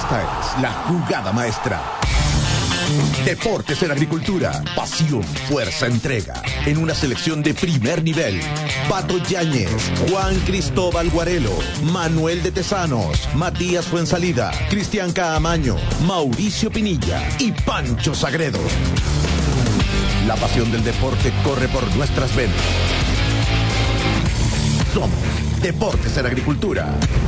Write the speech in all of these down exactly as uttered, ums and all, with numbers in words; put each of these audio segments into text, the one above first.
Esta es la jugada maestra. Deportes en Agricultura. Pasión, fuerza, entrega. En una selección de primer nivel. Pato Yáñez, Juan Cristóbal Guarelo, Manuel de Tesanos, Matías Fuensalida, Cristian Caamaño, Mauricio Pinilla y Pancho Sagredo. La pasión del deporte corre por nuestras venas. Somos Deportes en Agricultura.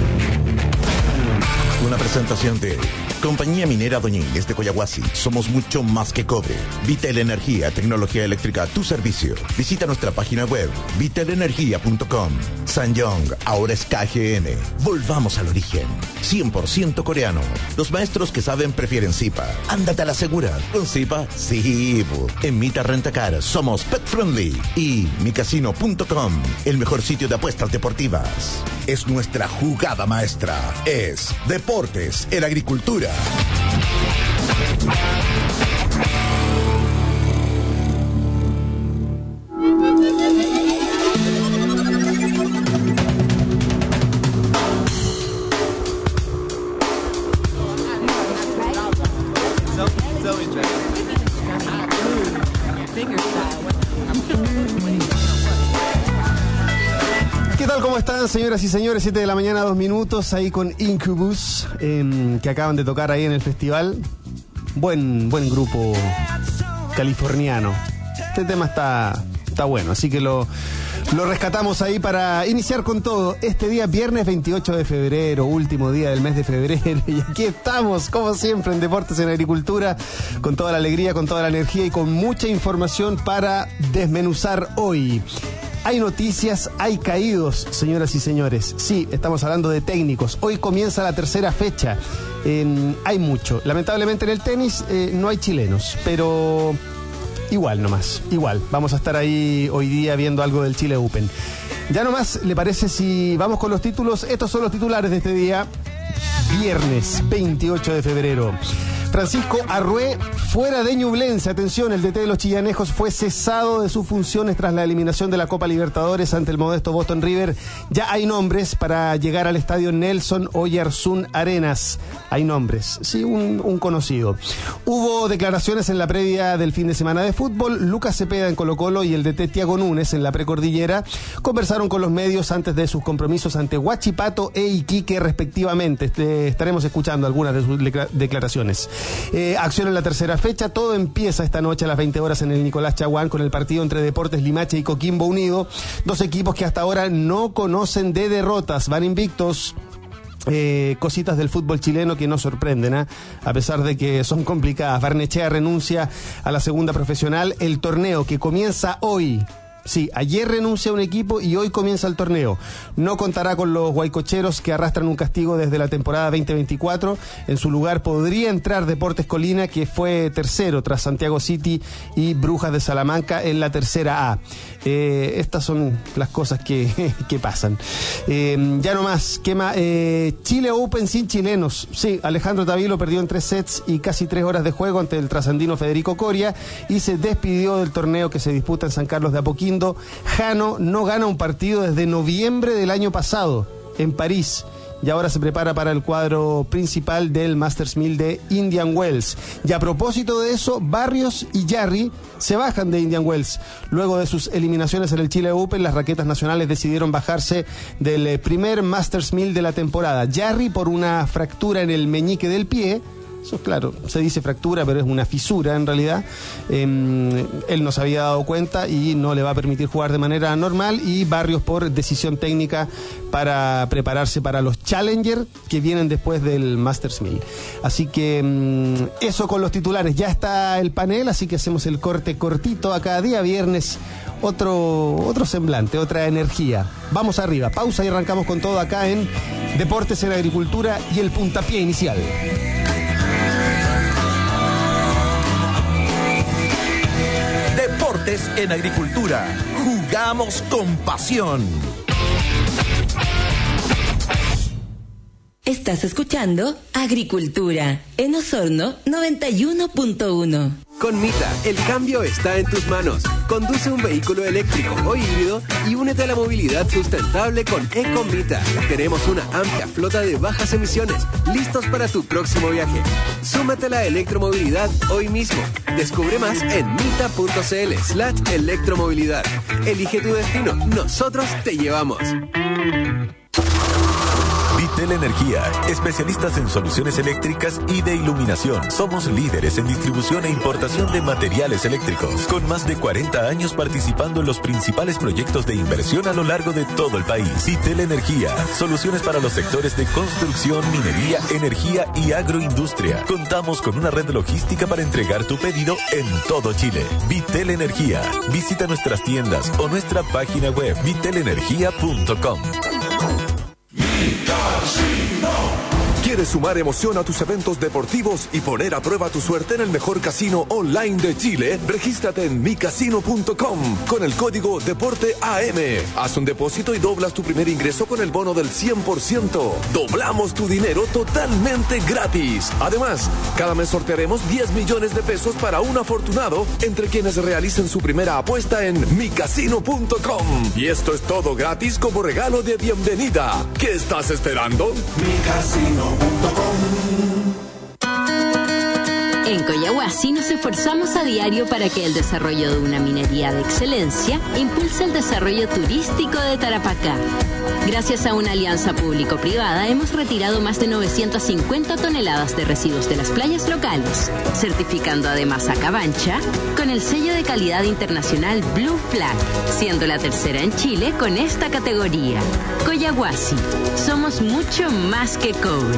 Una presentación de Compañía Minera Doña Inés de Coyahuasi. Somos mucho más que cobre. Vitel Energía, tecnología eléctrica a tu servicio. Visita nuestra página web vitel energía punto com. Sanyong, ahora es K G N. Volvamos al origen. cien por ciento coreano. Los maestros que saben prefieren Zipa. Ándate a la segura. ¿Con Zipa? Sí. En Mita Rentacar somos pet friendly. Y mi casino punto com, el mejor sitio de apuestas deportivas. Es nuestra jugada maestra. Es Deportes en Agricultura. ¿Qué tal? ¿Cómo están, señoras y señores? siete de la mañana, dos minutos, ahí con Incubus, eh, que acaban de tocar ahí en el festival. Buen, buen grupo californiano. Este tema está, está bueno, así que lo, lo rescatamos ahí para iniciar con todo. Este día, viernes veintiocho de febrero, último día del mes de febrero, y aquí estamos, como siempre, en Deportes en Agricultura, con toda la alegría, con toda la energía y con mucha información para desmenuzar hoy. Hay noticias, hay caídos, señoras y señores. Sí, estamos hablando de técnicos. Hoy comienza la tercera fecha. Eh, hay mucho. Lamentablemente en el tenis eh, no hay chilenos, pero igual nomás, igual. Vamos a estar ahí hoy día viendo algo del Chile Open. Ya nomás, ¿le parece si vamos con los títulos? Estos son los titulares de este día, viernes veintiocho de febrero. Francisco Arrué fuera de Ñublense. Atención, el D T de los Chillanejos fue cesado de sus funciones tras la eliminación de la Copa Libertadores ante el modesto Boston River. Ya hay nombres para llegar al estadio Nelson Oyarzún Arenas. Hay nombres, sí, un, un conocido. Hubo declaraciones en la previa del fin de semana de fútbol. Lucas Cepeda en Colo-Colo y el D T Thiago Núñez en la precordillera conversaron con los medios antes de sus compromisos ante Huachipato e Iquique respectivamente. Este, estaremos escuchando algunas de sus declaraciones. Eh, acción en la tercera fecha. Todo empieza esta noche a las veinte horas en el Nicolás Chaguán con el partido entre Deportes Limache y Coquimbo Unido. Dos equipos que hasta ahora no conocen de derrotas. Van invictos. Eh, cositas del fútbol chileno que no sorprenden, ¿eh? A pesar de que son complicadas. Barnechea renuncia a la segunda profesional. El torneo que comienza hoy. Sí, ayer renuncia a un equipo y hoy comienza el torneo. No contará con los guaycocheros que arrastran un castigo desde la temporada veinte veinticuatro. En su lugar podría entrar Deportes Colina, que fue tercero tras Santiago City y Brujas de Salamanca en la tercera A. Eh, estas son las cosas que, que pasan. Eh, ya nomás, quema, eh, Chile Open sin chilenos. Sí, Alejandro Tavilo perdió en tres sets y casi tres horas de juego ante el trasandino Federico Coria y se despidió del torneo que se disputa en San Carlos de Apoquindo. Jano no gana un partido desde noviembre del año pasado en París y ahora se prepara para el cuadro principal del Masters mil de Indian Wells. Y a propósito de eso, Barrios y Jarry se bajan de Indian Wells. Luego de sus eliminaciones en el Chile Open, las raquetas nacionales decidieron bajarse del primer Masters mil de la temporada. Jarry por una fractura en el meñique del pie. Eso, claro, se dice fractura, pero es una fisura en realidad. Eh, él no se había dado cuenta y no le va a permitir jugar de manera normal. Y Barrios por decisión técnica para prepararse para los Challenger que vienen después del Masters mil. Así que eh, eso con los titulares. Ya está el panel, así que hacemos el corte cortito a cada día viernes. Otro, otro semblante, otra energía. Vamos arriba, pausa y arrancamos con todo acá en Deportes en Agricultura y el puntapié inicial. Deportes en Agricultura. Jugamos con pasión. Estás escuchando Agricultura en Osorno noventa y uno punto uno. Con Mita, el cambio está en tus manos. Conduce un vehículo eléctrico o híbrido y únete a la movilidad sustentable con Ecomita. Tenemos una amplia flota de bajas emisiones, listos para tu próximo viaje. Súmate a la electromovilidad hoy mismo. Descubre más en mita.cl slash electromovilidad. Elige tu destino. Nosotros te llevamos. Vitel Energía, especialistas en soluciones eléctricas y de iluminación. Somos líderes en distribución e importación de materiales eléctricos, con más de cuarenta años participando en los principales proyectos de inversión a lo largo de todo el país. Vitel Energía, soluciones para los sectores de construcción, minería, energía y agroindustria. Contamos con una red logística para entregar tu pedido en todo Chile. Vitel Energía. Visita nuestras tiendas o nuestra página web vitel energía punto com. ¿Quieres sumar emoción a tus eventos deportivos y poner a prueba tu suerte en el mejor casino online de Chile? Regístrate en mi casino punto com con el código Deporte A M. Haz un depósito y doblas tu primer ingreso con el bono del cien por ciento. Doblamos tu dinero totalmente gratis. Además, cada mes sortearemos diez millones de pesos para un afortunado entre quienes realicen su primera apuesta en mi casino punto com. Y esto es todo gratis como regalo de bienvenida. ¿Qué estás esperando? Mi casino. En Coyahuasi nos esforzamos a diario para que el desarrollo de una minería de excelencia impulse el desarrollo turístico de Tarapacá. Gracias a una alianza público-privada hemos retirado más de novecientas cincuenta toneladas de residuos de las playas locales, certificando además a Cabancha con el sello de calidad internacional Blue Flag, siendo la tercera en Chile con esta categoría. Coyahuasi, somos mucho más que cobre.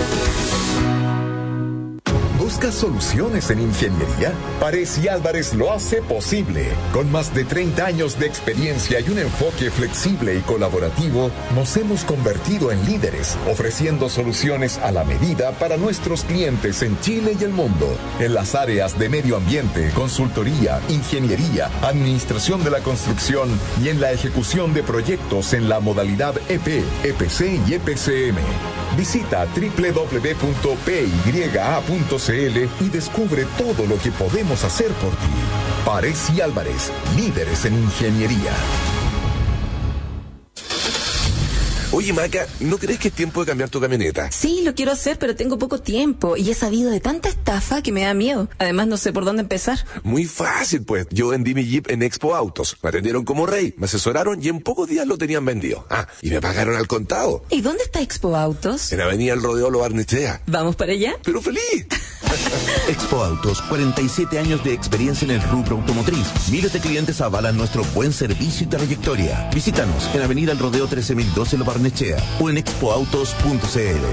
¿Buscas soluciones en ingeniería? Pares y Álvarez lo hace posible. Con más de treinta años de experiencia y un enfoque flexible y colaborativo, nos hemos convertido en líderes, ofreciendo soluciones a la medida para nuestros clientes en Chile y el mundo. En las áreas de medio ambiente, consultoría, ingeniería, administración de la construcción y en la ejecución de proyectos en la modalidad E P, E P C y E P C M. Visita doble u doble u doble u punto p y a punto c l y descubre todo lo que podemos hacer por ti. Pares y Álvarez, líderes en ingeniería. Oye, Maca, ¿no crees que es tiempo de cambiar tu camioneta? Sí, lo quiero hacer, pero tengo poco tiempo y he sabido de tanta estafa que me da miedo. Además, no sé por dónde empezar. Muy fácil, pues. Yo vendí mi Jeep en Expo Autos. Me atendieron como rey, me asesoraron y en pocos días lo tenían vendido. Ah, y me pagaron al contado. ¿Y dónde está Expo Autos? En Avenida El Rodeo Lo Barnechea. ¿Vamos para allá? ¡Pero feliz! Expo Autos, cuarenta y siete años de experiencia en el rubro automotriz. Miles de clientes avalan nuestro buen servicio y trayectoria. Visítanos en Avenida El Rodeo trece mil doce Lo Barnechea o en expo autos punto c l.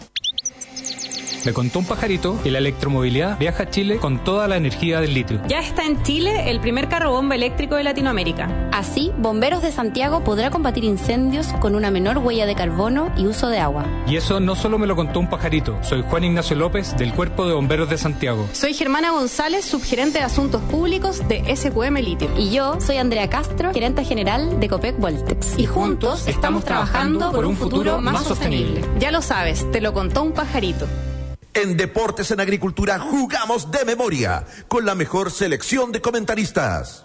Me contó un pajarito que la electromovilidad viaja a Chile con toda la energía del litio. Ya está en Chile el primer carro bomba eléctrico de Latinoamérica. Así, Bomberos de Santiago podrá combatir incendios con una menor huella de carbono y uso de agua. Y eso no solo me lo contó un pajarito. Soy Juan Ignacio López, del Cuerpo de Bomberos de Santiago. Soy Germana González, subgerente de Asuntos Públicos de S Q M Litio. Y yo soy Andrea Castro, gerente general de Copec Voltex. Y juntos estamos trabajando por un futuro más sostenible. Ya lo sabes, te lo contó un pajarito. En Deportes en Agricultura jugamos de memoria con la mejor selección de comentaristas.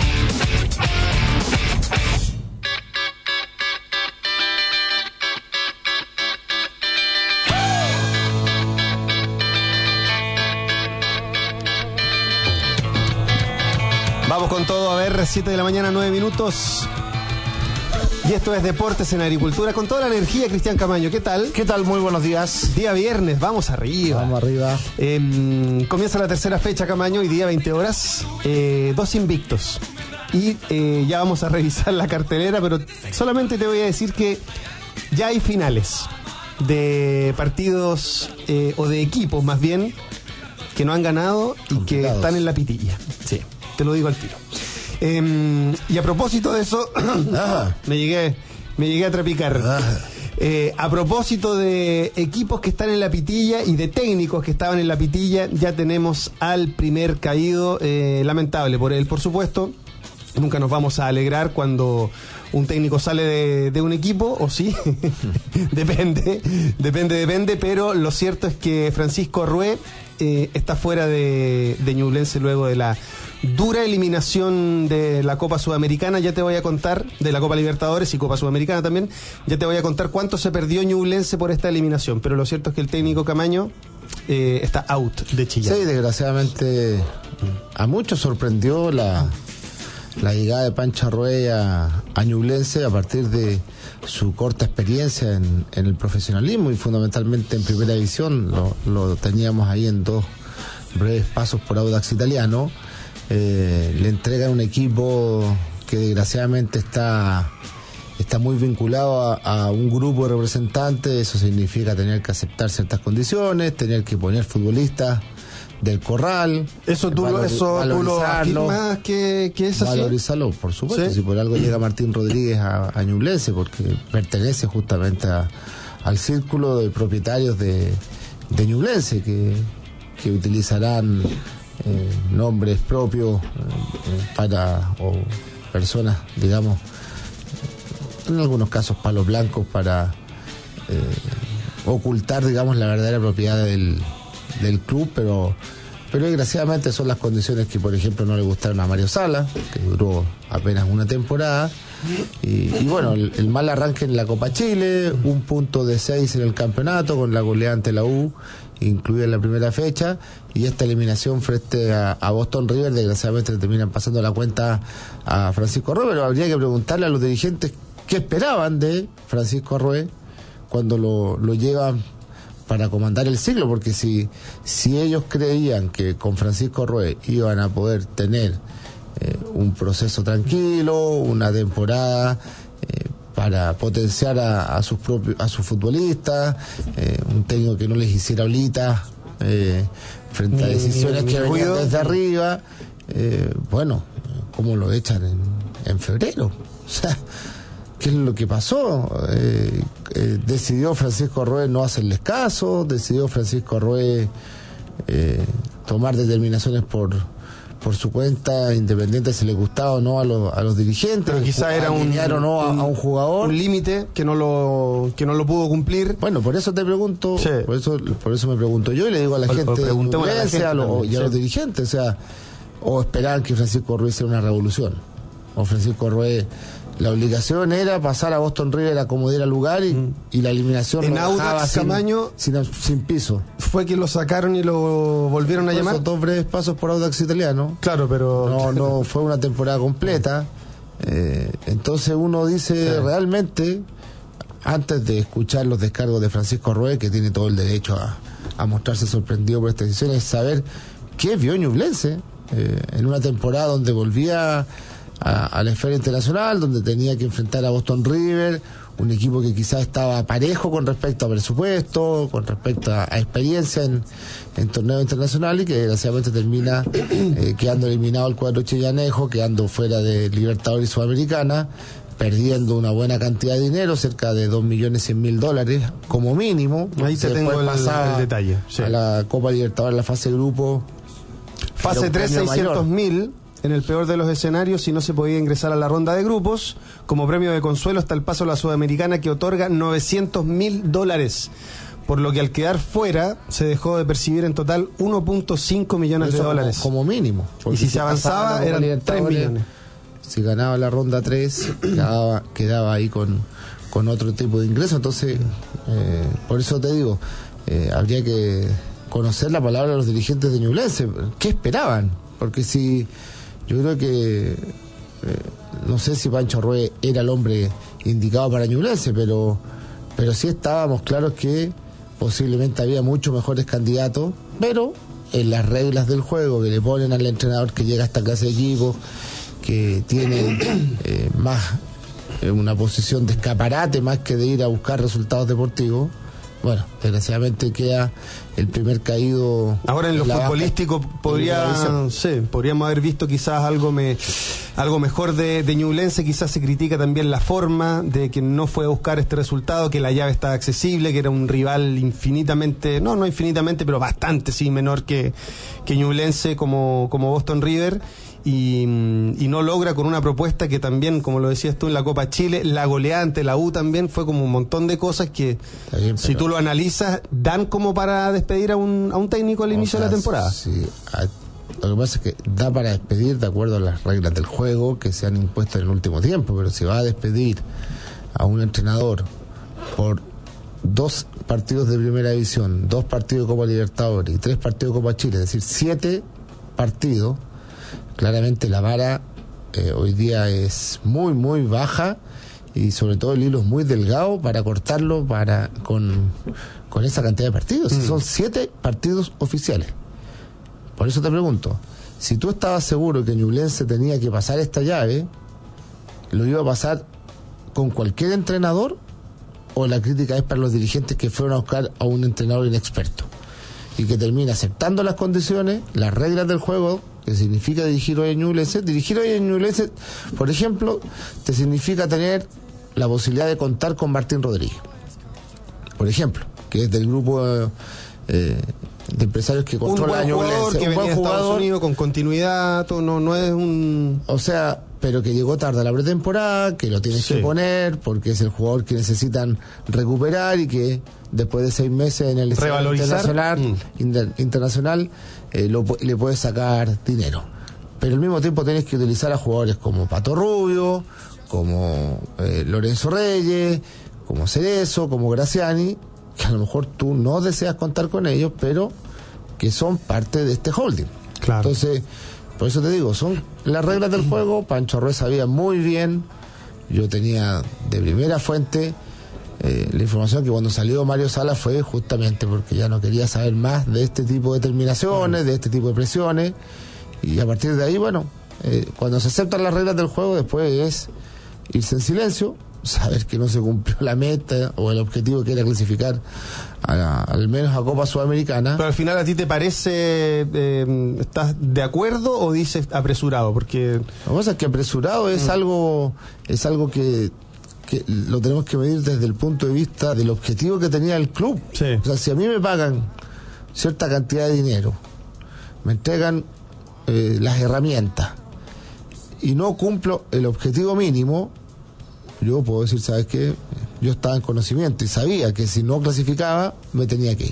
Vamos con todo, a ver, siete de la mañana, nueve minutos. Y esto es Deportes en Agricultura con toda la energía. Cristian Camaño, ¿qué tal? ¿Qué tal? Muy buenos días. Día viernes, vamos arriba. Vamos arriba. Eh, comienza la tercera fecha, Camaño, y día veinte horas. Eh, dos invictos. Y eh, ya vamos a revisar la cartelera, pero solamente te voy a decir que ya hay finales de partidos eh, o de equipos más bien que no han ganado y que están en la pitilla. Sí, te lo digo al tiro. Eh, y a propósito de eso, me llegué me llegué a trapicar. Eh, a propósito de equipos que están en la pitilla y de técnicos que estaban en la pitilla, ya tenemos al primer caído, eh, lamentable por él, por supuesto. Nunca nos vamos a alegrar cuando un técnico sale de, de un equipo, o sí, depende, depende, depende, pero lo cierto es que Francisco Arrué eh, está fuera de, de Ñublense luego de la dura eliminación de la Copa Sudamericana. Ya te voy a contar, de la Copa Libertadores y Copa Sudamericana también, ya te voy a contar cuánto se perdió Ñublense por esta eliminación. Pero lo cierto es que el técnico Camaño eh, está out de Chillán. Sí, desgraciadamente a muchos sorprendió la, la llegada de Pancho Arrué a, a Ñublense a partir de su corta experiencia en, en el profesionalismo y fundamentalmente en primera división. Lo, lo teníamos ahí en dos breves pasos por Audax Italiano. Eh, le entregan un equipo que desgraciadamente está está muy vinculado a, a un grupo de representantes. Eso significa tener que aceptar ciertas condiciones, tener que poner futbolistas del corral. Eso tú, valor, eso tú lo afirmas que, que es así. Valorizarlo, por supuesto. ¿Sí? Si por algo llega Martín Rodríguez a, a Ñublense, porque pertenece justamente a, al círculo de propietarios de, de Ñublense, que, que utilizarán eh, nombres propios eh, para, o personas, digamos, en algunos casos palos blancos, para eh, ocultar, digamos, la verdadera propiedad del del club, pero pero desgraciadamente son las condiciones que, por ejemplo, no le gustaron a Mario Sala, que duró apenas una temporada, y, y bueno, el, el mal arranque en la Copa Chile, un punto de seis en el campeonato, con la goleada ante la U, incluida en la primera fecha, y esta eliminación frente a, a Boston River, desgraciadamente le terminan pasando la cuenta a Francisco Arrué. Pero habría que preguntarle a los dirigentes qué esperaban de Francisco Arrué cuando lo, lo llevan para comandar el ciclo, porque si, si ellos creían que con Francisco Arrué iban a poder tener eh, un proceso tranquilo, una temporada eh, para potenciar a, a sus propios, a sus futbolistas, eh, un técnico que no les hiciera olita eh, frente a decisiones que venían desde arriba, eh, bueno, ¿cómo lo echan en, en febrero? O sea, ¿qué es lo que pasó? Eh, eh, decidió Francisco Arrué no hacerles caso, decidió Francisco Arrué eh, tomar determinaciones por por su cuenta, independiente si le gustaba o no a los a los dirigentes. Pero quizá era un, o no a, un, a un jugador, un límite que no lo que no lo pudo cumplir. Bueno, por eso te pregunto, sí. por eso por eso me pregunto yo y le digo a la o, gente, o a la gente a lo, también, y a sí. los dirigentes, o sea, o esperaban que Francisco Arrué hiciera una revolución, o Francisco Arrué. La obligación era pasar a Boston River a como diera lugar y, mm. y la eliminación en Audax Camaño sin, sin, sin piso. Fue que lo sacaron y lo volvieron a llamar. Esos dos breves pasos por Audax Italiano. Claro, pero no no fue una temporada completa. Eh, entonces uno dice, sí. realmente, antes de escuchar los descargos de Francisco Arrué, que tiene todo el derecho a, a mostrarse sorprendido por esta decisión, es saber qué vio Ñublense eh, en una temporada donde volvía A, a la esfera internacional, donde tenía que enfrentar a Boston River, un equipo que quizás estaba parejo con respecto a presupuesto, con respecto a, a experiencia en, en torneo internacional, y que desgraciadamente termina eh, quedando eliminado el cuadro chillanejo, quedando fuera de Libertadores y Sudamericana, perdiendo una buena cantidad de dinero, cerca de dos millones cien mil dólares como mínimo. Ahí te tengo el, el detalle. Sí. A la Copa Libertadores, la fase de grupo. Fase tres, seiscientos mil. En el peor de los escenarios, si no se podía ingresar a la ronda de grupos, como premio de consuelo está el paso a la Sudamericana, que otorga novecientos mil dólares, por lo que al quedar fuera se dejó de percibir en total uno punto cinco millones de dólares. Como, como mínimo. Y si, si se avanzaba eran tres millones. Si ganaba la ronda tres, quedaba, quedaba ahí con, con otro tipo de ingreso. Entonces, eh, por eso te digo, eh, habría que conocer la palabra de los dirigentes de Ñublense. ¿Qué esperaban? Porque si... Yo creo que, eh, no sé si Pancho Arrué era el hombre indicado para Ñublense, pero, pero sí estábamos claros que posiblemente había muchos mejores candidatos, pero en las reglas del juego que le ponen al entrenador que llega a esta clase de equipos, que tiene eh, más eh, una posición de escaparate más que de ir a buscar resultados deportivos. Bueno, desgraciadamente queda el primer caído. Ahora en lo futbolístico podría, sí, podríamos haber visto quizás algo me, algo mejor de, de Ñublense. Quizás se critica también la forma de que no fue a buscar este resultado, que la llave estaba accesible, que era un rival infinitamente, no, no infinitamente, pero bastante sí menor que, que Ñublense como, como Boston River. Y, y no logra con una propuesta que también, como lo decías tú, en la Copa Chile, la goleada ante la U también fue como un montón de cosas que, bien, si tú lo analizas, dan como para despedir a un, a un técnimo al inicio sea, de la temporada. Sí, Lo que pasa es que da para despedir de acuerdo a las reglas del juego que se han impuesto en el último tiempo, pero si va a despedir a un entrenador por dos partidos de Primera División, dos partidos de Copa Libertadores y tres partidos de Copa Chile, es decir, siete partidos, claramente la vara eh, hoy día es muy, muy baja y sobre todo el hilo es muy delgado para cortarlo para con, con esa cantidad de partidos. Mm. Son siete partidos oficiales. Por eso te pregunto, si tú estabas seguro que Ñublense tenía que pasar esta llave, ¿lo iba a pasar con cualquier entrenador? ¿O la crítica es para los dirigentes que fueron a buscar a un entrenador inexperto y que termina aceptando las condiciones, las reglas del juego, que significa dirigir hoy a Ñublense? Dirigir hoy a Ñublense, por ejemplo, te significa tener la posibilidad de contar con Martín Rodríguez, por ejemplo, que es del grupo eh, de empresarios que controla un buen Ñublense. Jugador que un venía buen de jugador Estados Unidos con continuidad, no, no es un... O sea, pero que llegó tarde a la pretemporada, que lo tienes sí. que poner, porque es el jugador que necesitan recuperar y que después de seis meses en el internacional, mm. inter, internacional eh, lo, le puedes sacar dinero. Pero al mismo tiempo tienes que utilizar a jugadores como Pato Rubio, como eh, Lorenzo Reyes, como Cerezo, como Graciani, que a lo mejor tú no deseas contar con ellos, pero que son parte de este holding. Claro. Entonces, por eso te digo, son las reglas del juego. Pancho Arrué sabía muy bien, yo tenía de primera fuente eh, la información que cuando salió Mario Sala fue justamente porque ya no quería saber más de este tipo de terminaciones, de este tipo de presiones, y a partir de ahí, bueno, eh, cuando se aceptan las reglas del juego, después es irse en silencio, saber que no se cumplió la meta o el objetivo que era clasificar a la, al menos a Copa Sudamericana. Pero al final, ¿a ti te parece, eh, estás de acuerdo o dices apresurado? Porque lo que pasa es que apresurado es mm. algo es algo que, que lo tenemos que medir desde el punto de vista del objetivo que tenía el club. Sí. O sea, si a mí me pagan cierta cantidad de dinero, me entregan eh, las herramientas y no cumplo el objetivo mínimo, yo puedo decir, ¿sabes qué? Yo estaba en conocimiento y sabía que si no clasificaba, me tenía que ir.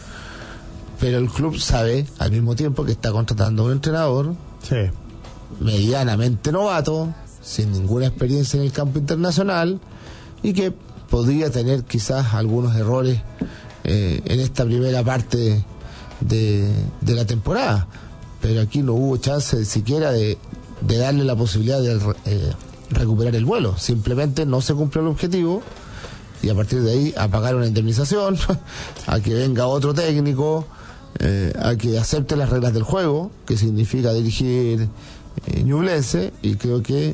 Pero el club sabe, al mismo tiempo, que está contratando a un entrenador sí. medianamente novato, sin ninguna experiencia en el campo internacional, y que podría tener quizás algunos errores eh, en esta primera parte de, de la temporada. Pero aquí no hubo chance siquiera de, de darle la posibilidad de... Eh, recuperar el vuelo, simplemente no se cumplió el objetivo y a partir de ahí a pagar una indemnización, a que venga otro técnico, eh, a que acepte las reglas del juego, que significa dirigir eh, Ñublense, y creo que eh,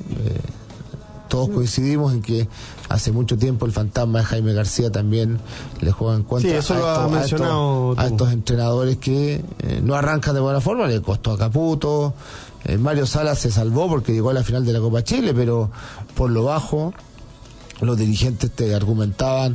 todos coincidimos en que hace mucho tiempo el fantasma de Jaime García también le juega en contra sí, eso a, lo estos, ha mencionado a, estos, a estos entrenadores que eh, no arrancan de buena forma. Le costó a Caputo. Eh, Mario Sala se salvó porque llegó a la final de la Copa Chile, pero por lo bajo los dirigentes te argumentaban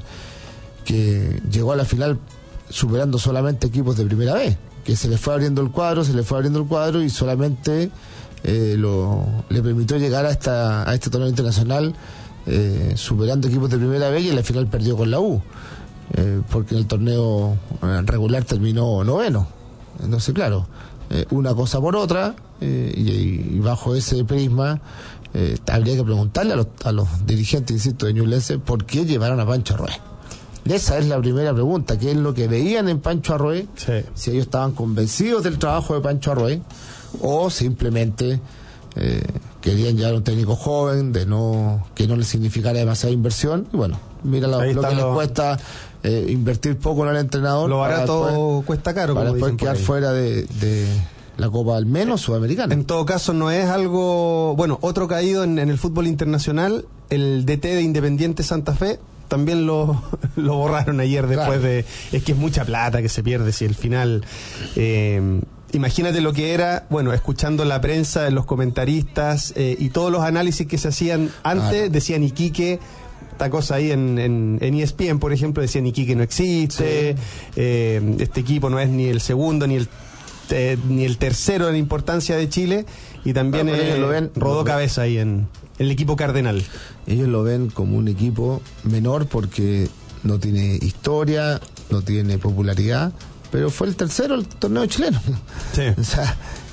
que llegó a la final superando solamente equipos de primera vez, que se le fue abriendo el cuadro, se le fue abriendo el cuadro y solamente eh, lo, le permitió llegar a esta a este torneo internacional eh, superando equipos de primera vez, y en la final perdió con la U, eh, porque en el torneo eh, regular terminó noveno. Entonces, claro, eh, una cosa por otra. Eh, y, y bajo ese prisma eh, habría que preguntarle a los, a los dirigentes, insisto, de Ñublense, ¿por qué llevaron a Pancho Arrué? Esa es la primera pregunta, ¿qué es lo que veían en Pancho Arrué? Sí. Si ellos estaban convencidos del trabajo de Pancho Arrué o simplemente eh, querían llevar a un técnico joven, de no que no les significara demasiada inversión. Y bueno, mira lo, lo que les cuesta eh, invertir poco en el entrenador. Lo barato después, cuesta caro, para como después dicen quedar fuera de... de la Copa al menos sudamericana. En todo caso, no es algo... Bueno, otro caído en, en el fútbol internacional, el D T de Independiente Santa Fe, también lo, lo borraron ayer después claro. de... Es que es mucha plata que se pierde si el final... Eh, imagínate lo que era, bueno, escuchando la prensa, los comentaristas eh, y todos los análisis que se hacían antes, claro. decían Iquique... Esta cosa ahí en, en, en E S P N, por ejemplo, decían Iquique no existe, sí. eh, este equipo no es ni el segundo ni el Eh, ni el tercero en importancia de Chile, y también bueno, eh, lo ven, rodó lo cabeza ven. ahí en, en el equipo cardenal. Ellos lo ven como un equipo menor porque no tiene historia, no tiene popularidad, pero fue el tercero el torneo chileno. Sí. O sea,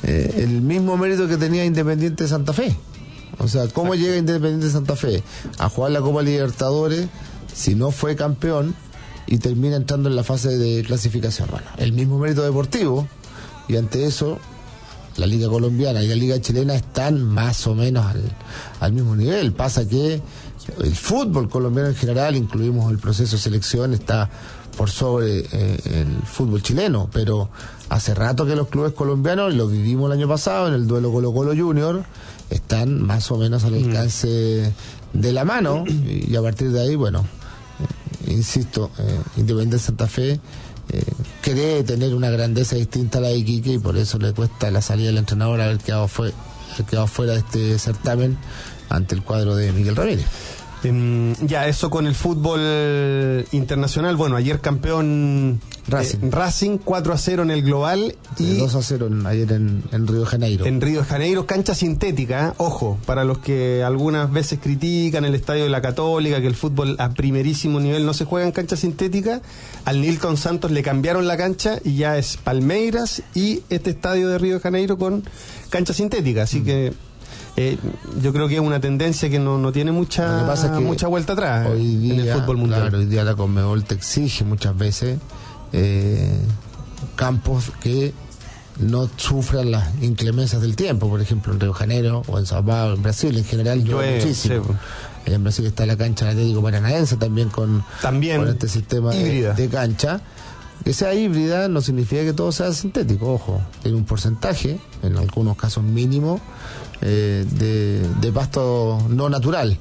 eh, el mismo mérito que tenía Independiente de Santa Fe. O sea, ¿cómo llega Independiente de Santa Fe a jugar la Copa Libertadores si no fue campeón y termina entrando en la fase de clasificación? Bueno, el mismo mérito deportivo, y ante eso la Liga Colombiana y la Liga Chilena están más o menos al, al mismo nivel. Pasa que el fútbol colombiano en general, incluimos el proceso de selección, está por sobre eh, el fútbol chileno, pero hace rato que los clubes colombianos, lo vivimos el año pasado en el duelo Colo-Colo Junior, están más o menos al alcance mm. de la mano, y, y a partir de ahí, bueno, eh, insisto, eh, Independiente Santa Fe eh, cree tener una grandeza distinta a la de Iquique, y por eso le cuesta la salida del entrenador haber quedado, fue, haber quedado fuera de este certamen ante el cuadro de Miguel Ramírez. Um, ya, eso con el fútbol internacional. Bueno, ayer campeón Racing, eh, Racing cuatro a cero en el global y dos a cero en, ayer en, en Río de Janeiro. En Río de Janeiro, cancha sintética, ¿eh? Ojo, para los que algunas veces critican el estadio de la Católica, que el fútbol a primerísimo nivel no se juega en cancha sintética, al Nilton Santos le cambiaron la cancha y ya es Palmeiras y este estadio de Río de Janeiro con cancha sintética, así mm. que Eh, yo creo que es una tendencia que no, no tiene mucha Lo que pasa es que mucha vuelta atrás hoy día, en el fútbol mundial. Claro, hoy día la Conmebol te exige muchas veces eh, campos que no sufran las inclemencias del tiempo, por ejemplo en Río de Janeiro o en Sao Paulo, en Brasil en general llueve muchísimo. Sí. En Brasil está la cancha del Atlético Paranaense también con, también con este sistema de, de cancha. Que sea híbrida no significa que todo sea sintético, ojo, tiene un porcentaje, en algunos casos mínimo, eh, de, de pasto no natural,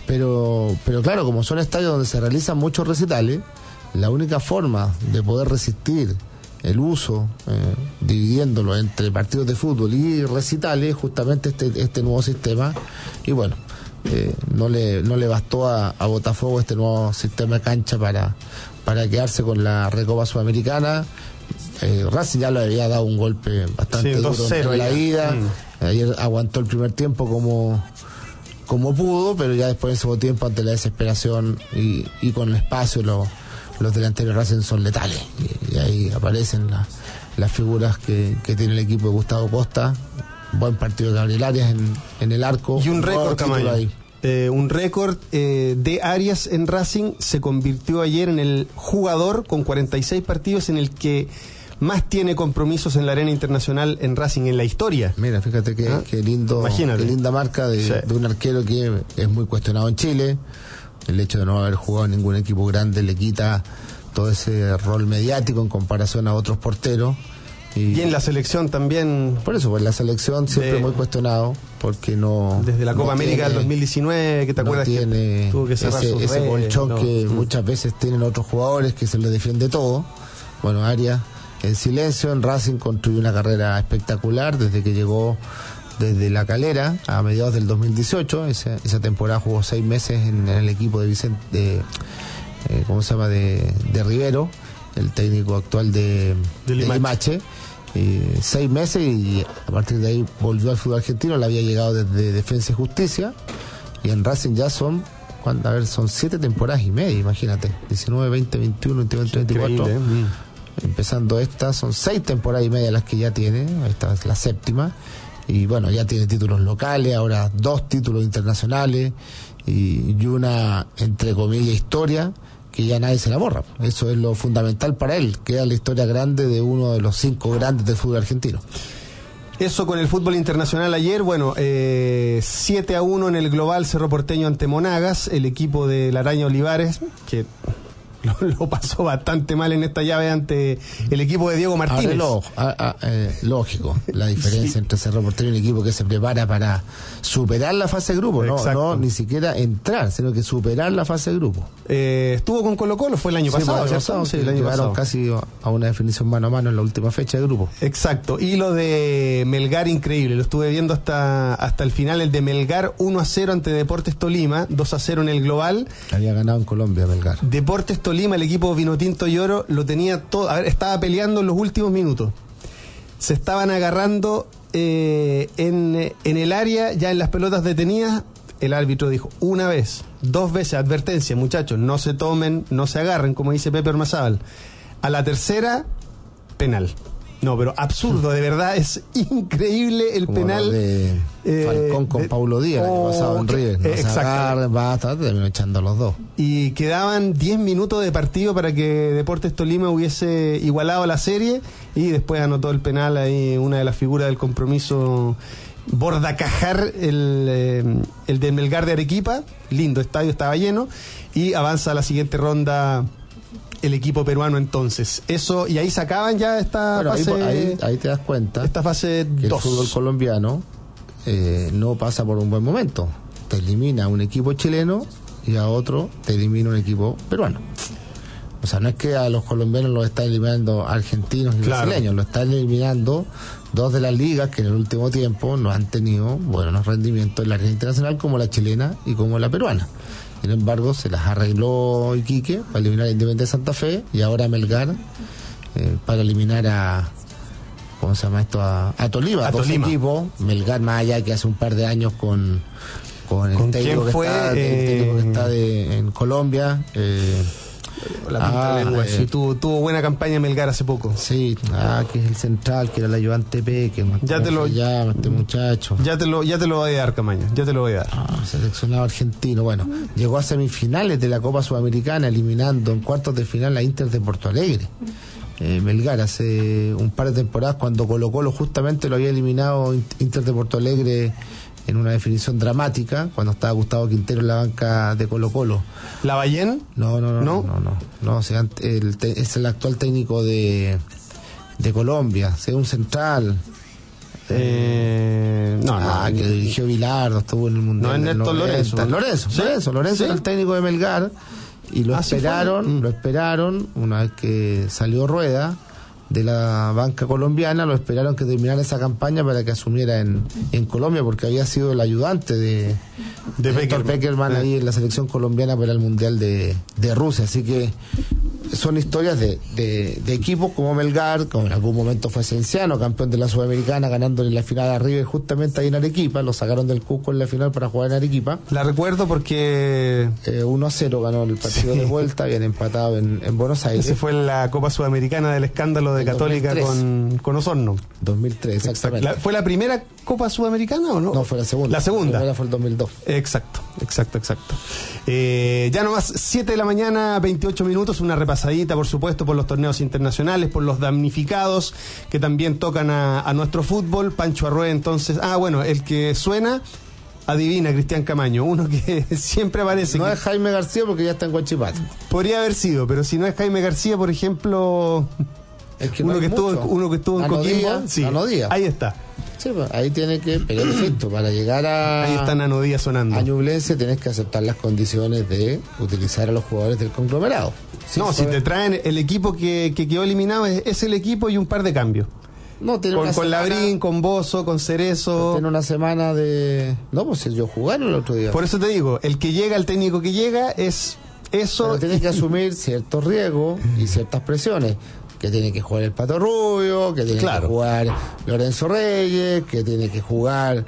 pero, pero claro, como son estadios donde se realizan muchos recitales, la única forma de poder resistir el uso, eh, dividiéndolo entre partidos de fútbol y recitales, justamente este, este nuevo sistema, y bueno, eh, no le no le bastó a, a Botafogo este nuevo sistema de cancha para para quedarse con la Recopa Sudamericana. eh, Racing ya le había dado un golpe bastante sí, duro en la ida. Mm. Ayer aguantó el primer tiempo como como pudo, pero ya después del segundo tiempo, ante la desesperación y, y con el espacio, lo, los delanteros Racing son letales, y, y ahí aparecen la, las figuras que, que tiene el equipo de Gustavo Costa. Buen partido de Gabriel Arias en, en el arco, y un récord ahí. Eh, un récord eh, de Arias en Racing. Se convirtió ayer en el jugador con cuarenta y seis partidos en el que más tiene compromisos en la arena internacional en Racing en la historia. Mira, fíjate que, ¿Ah? qué lindo, Imagínate. qué linda marca de, sí. de un arquero que es muy cuestionado en Chile. El hecho de no haber jugado en ningún equipo grande le quita todo ese rol mediático en comparación a otros porteros. Y, y en la selección también. Por eso, pues la selección siempre de, muy cuestionado, porque no. Desde la Copa no América tiene, del dos mil diecinueve, que te acuerdas no tiene que tuvo que cerrar ese, sus ese redes, colchón no. que mm. muchas veces tienen otros jugadores que se les defiende todo. Bueno, Arias en silencio en Racing construyó una carrera espectacular desde que llegó desde La Calera a mediados del dos mil dieciocho. Esa, esa temporada jugó seis meses en, en el equipo de Vicente, de, eh, ¿cómo se llama? De, de Rivero, el técnico actual de, de Limache. De Limache. Eh, seis meses, y a partir de ahí volvió al fútbol argentino. Le había llegado desde Defensa y Justicia, y en Racing ya son, a ver, son siete temporadas y media, imagínate, diecinueve, veinte, veintiuno, veintidós, veinticuatro, ¿eh? mm. empezando esta, son seis temporadas y media las que ya tiene, esta es la séptima, y bueno, ya tiene títulos locales, ahora dos títulos internacionales y, y una, entre comillas, historia que ya nadie se la borra. Eso es lo fundamental para él, queda la historia grande de uno de los cinco grandes del fútbol argentino. Eso con el fútbol internacional ayer. Bueno, eh, siete a uno en el global, Cerro Porteño ante Monagas, el equipo de la Araña Olivares, que lo, lo pasó bastante mal en esta llave ante el equipo de Diego Martínez. Ahora, lo, a, a, eh, lógico, la diferencia sí. entre Cerro Porteño y un equipo que se prepara para superar la fase de grupo, no, no ni siquiera entrar, sino que superar la fase de grupo. Eh, estuvo con Colo Colo, fue el año sí, pasado, el año pasado sí, el año llegaron pasado. Casi a una definición mano a mano en la última fecha de grupo. Exacto, y lo de Melgar, increíble, lo estuve viendo hasta hasta el final, el de Melgar uno a cero ante Deportes Tolima, dos a cero en el global. Había ganado en Colombia Melgar. Deportes Tolima, el equipo Vinotinto y Oro, lo tenía todo, a ver, estaba peleando en los últimos minutos. Se estaban agarrando eh, en, en el área, ya en las pelotas detenidas. El árbitro dijo una vez, dos veces, advertencia, muchachos, no se tomen, no se agarren, como dice Pepe Ormazábal. A la tercera, penal. No, pero absurdo, de verdad, es increíble el Como penal. de eh, Falcón con de, Paulo Díaz, oh, el año pasado en River. No exacto. se agarren, basta, terminó echando a los dos. Y quedaban diez minutos de partido para que Deportes Tolima hubiese igualado la serie y después anotó el penal ahí, una de las figuras del compromiso, Bordacajar, el, eh, el de Melgar de Arequipa. Lindo estadio, estaba lleno, y avanza a la siguiente ronda el equipo peruano entonces. Eso, y ahí se acaban ya esta bueno, fase. Ahí, ahí, ahí te das cuenta. Esta fase que dos. El fútbol colombiano eh, no pasa por un buen momento. Te elimina un equipo chileno y a otro te elimina un equipo peruano. O sea, no es que a los colombianos los está eliminando argentinos y claro. brasileños, lo están eliminando dos de las ligas que en el último tiempo no han tenido buenos rendimientos en la red internacional, como la chilena y como la peruana. Sin embargo, se las arregló Iquique para eliminar a Independiente de Santa Fe y ahora Melgar eh, para eliminar a, ¿cómo se llama esto? A, a Tolima, a dos Tolima. equipos. Melgar más allá que hace un par de años con, con el ¿Con técnico, que fue, está, eh, el técnico que está de, en Colombia. Eh, La punta ah, de lengua, eh, sí, tuvo, tuvo buena campaña Melgar hace poco. Sí, ah, que es el central, que era el ayudante P, que ya te lo llama este muchacho. Ya te lo, ya te lo voy a dar, Camaño, ya te lo voy a dar. Ah, seleccionado argentino. Bueno, llegó a semifinales de la Copa Sudamericana, eliminando en cuartos de final a Inter de Porto Alegre. Eh, Melgar hace un par de temporadas, cuando Colo Colo justamente lo había eliminado Inter de Porto Alegre en una definición dramática, cuando estaba Gustavo Quintero en la banca de Colo Colo. ¿Lavallén? No, no, no, no, no, no, no, no o sea, el te, es el actual técnico de, de Colombia, es un central. Eh, no, ah, no, que dirigió Bilardo, estuvo en el Mundial. No, es Néstor Lorenzo. Lorenzo, ¿Sí? Lorenzo, Lorenzo ¿Sí? era el técnico de Melgar, y lo ah, esperaron, ¿sí mm. lo esperaron, una vez que salió Rueda de la banca colombiana, lo esperaron que terminara esa campaña para que asumiera en, en Colombia, porque había sido el ayudante de, de, de Héctor Peckerman ahí en la selección colombiana para el Mundial de, de Rusia. Así que son historias de, de, de equipos como Melgar, como en algún momento fue Cienciano, campeón de la Sudamericana, ganándole la final a River justamente ahí en Arequipa, lo sacaron del Cusco en la final para jugar en Arequipa. La recuerdo porque eh, uno a cero ganó el partido sí. de vuelta, habían empatado en, en Buenos Aires. Ese fue la Copa Sudamericana del escándalo de Católica con, con Osorno. dos mil tres, exactamente. La, ¿Fue la primera Copa Sudamericana o no? No, fue la segunda. La segunda. La primera fue el dos mil dos. Exacto, exacto, exacto. Eh, ya nomás, siete de la mañana, veintiocho minutos, una repasadita, por supuesto, por los torneos internacionales, por los damnificados que también tocan a, a nuestro fútbol. Pancho Arrué, entonces. Ah, bueno, el que suena, adivina, Cristian Camaño, uno que siempre aparece. No que es Jaime García porque ya está en Huachipato. Podría haber sido, pero si no es Jaime García, por ejemplo. Es que uno, no que estuvo, uno que estuvo en Coquimbo. Sí, ahí está. Sí, pues, ahí tiene que, pero perfecto, para llegar a ahí está Nano Díaz sonando. A Ñublense tenés que aceptar las condiciones de utilizar a los jugadores del conglomerado. Sí, no, si te traen el equipo que, que quedó eliminado, es, es el equipo y un par de cambios. No, tiene con, una con semana, Labrín, con Bozo, con Cerezo. Tiene una semana de. No, pues yo jugaron el otro día. Por eso te digo, el que llega, el técnico que llega, es eso. Pero tienes que asumir ciertos riesgos y ciertas presiones. Que tiene que jugar el Pato Rubio, que tiene claro. que jugar Lorenzo Reyes, que tiene que jugar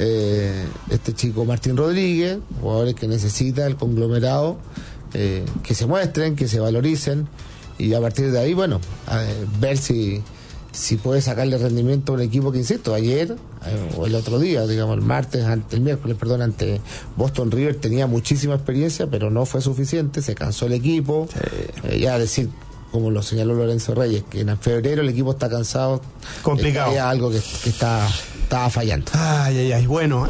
eh, este chico Martín Rodríguez, jugadores que necesita el conglomerado, eh, que se muestren, que se valoricen, y a partir de ahí, bueno, a ver si, si puede sacarle rendimiento a un equipo que, insisto, ayer, eh, o el otro día, digamos, el martes, ante, el miércoles, perdón, ante Boston River tenía muchísima experiencia, pero no fue suficiente, se cansó el equipo, sí. eh, ya decir, como lo señaló Lorenzo Reyes, que en febrero el equipo está cansado. Complicado. Hay algo que, que está, estaba fallando. Ay, ay, ay. Bueno,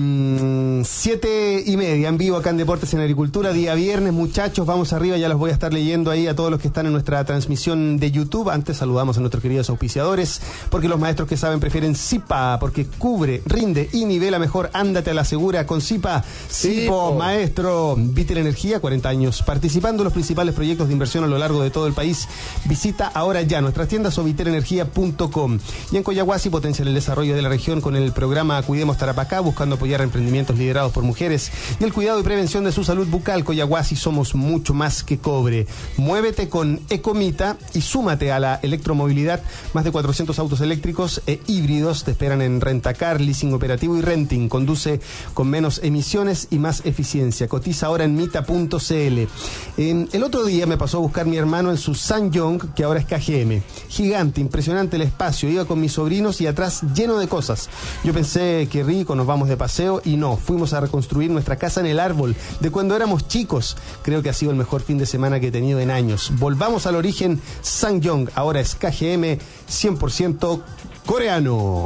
eh, siete y media en vivo acá en Deportes en Agricultura, día viernes, muchachos, vamos arriba, ya los voy a estar leyendo ahí a todos los que están en nuestra transmisión de YouTube. Antes saludamos a nuestros queridos auspiciadores, porque los maestros que saben prefieren Zipa, porque cubre, rinde y nivela mejor. Ándate a la segura con Zipa. Zipo, maestro. Vitel Energía, cuarenta años participando en los principales proyectos de inversión a lo largo de todo el país. Visita ahora ya nuestras tiendas o vitelenergia punto com. Y en Coyahuasi potencia el desarrollo de la región con el programa Cuidemos Tarapacá, buscando apoyar a emprendimientos líderes liderados por mujeres, y el cuidado y prevención de su salud bucal. Coyahuasi, somos mucho más que cobre. Muévete con Ecomita y súmate a la electromovilidad. Más de cuatrocientos autos eléctricos e híbridos te esperan en Rentacar, leasing operativo y renting. Conduce con menos emisiones y más eficiencia. Cotiza ahora en mita punto c l. Eh, el otro día me pasó a buscar mi hermano en su SsangYong, que ahora es K G M. Gigante, impresionante el espacio. Iba con mis sobrinos y atrás lleno de cosas. Yo pensé que rico, nos vamos de paseo, y no. Fuimos a reconstruir nuestra casa en el árbol de cuando éramos chicos. Creo que ha sido el mejor fin de semana que he tenido en años. Volvamos al origen. SsangYong ahora es K G M cien por ciento coreano.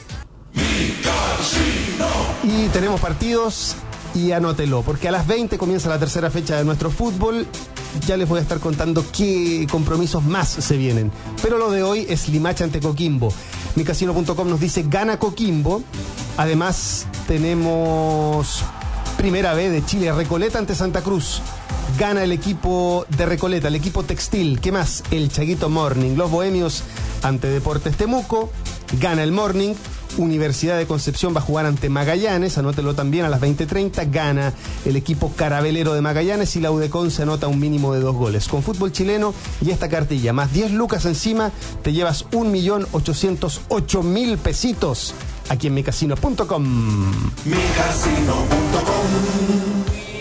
Y tenemos partidos, y anótelo, porque a las veinte comienza la tercera fecha de nuestro fútbol. Ya les voy a estar contando qué compromisos más se vienen. Pero lo de hoy es Limache ante Coquimbo. Mi casino punto com nos dice gana Coquimbo. Además tenemos Primera B de Chile, Recoleta ante Santa Cruz. Gana el equipo de Recoleta, el equipo textil. ¿Qué más? El Chaguito Morning. Los Bohemios ante Deportes Temuco. Gana el Morning. Universidad de Concepción va a jugar ante Magallanes, anótelo también a las veinte treinta, gana el equipo Carabelero de Magallanes, y la U D E C se anota un mínimo de dos goles. Con fútbol chileno y esta cartilla, más diez lucas encima, te llevas un millón ochocientos ocho mil pesitos aquí en mi casino punto com. mi casino punto com.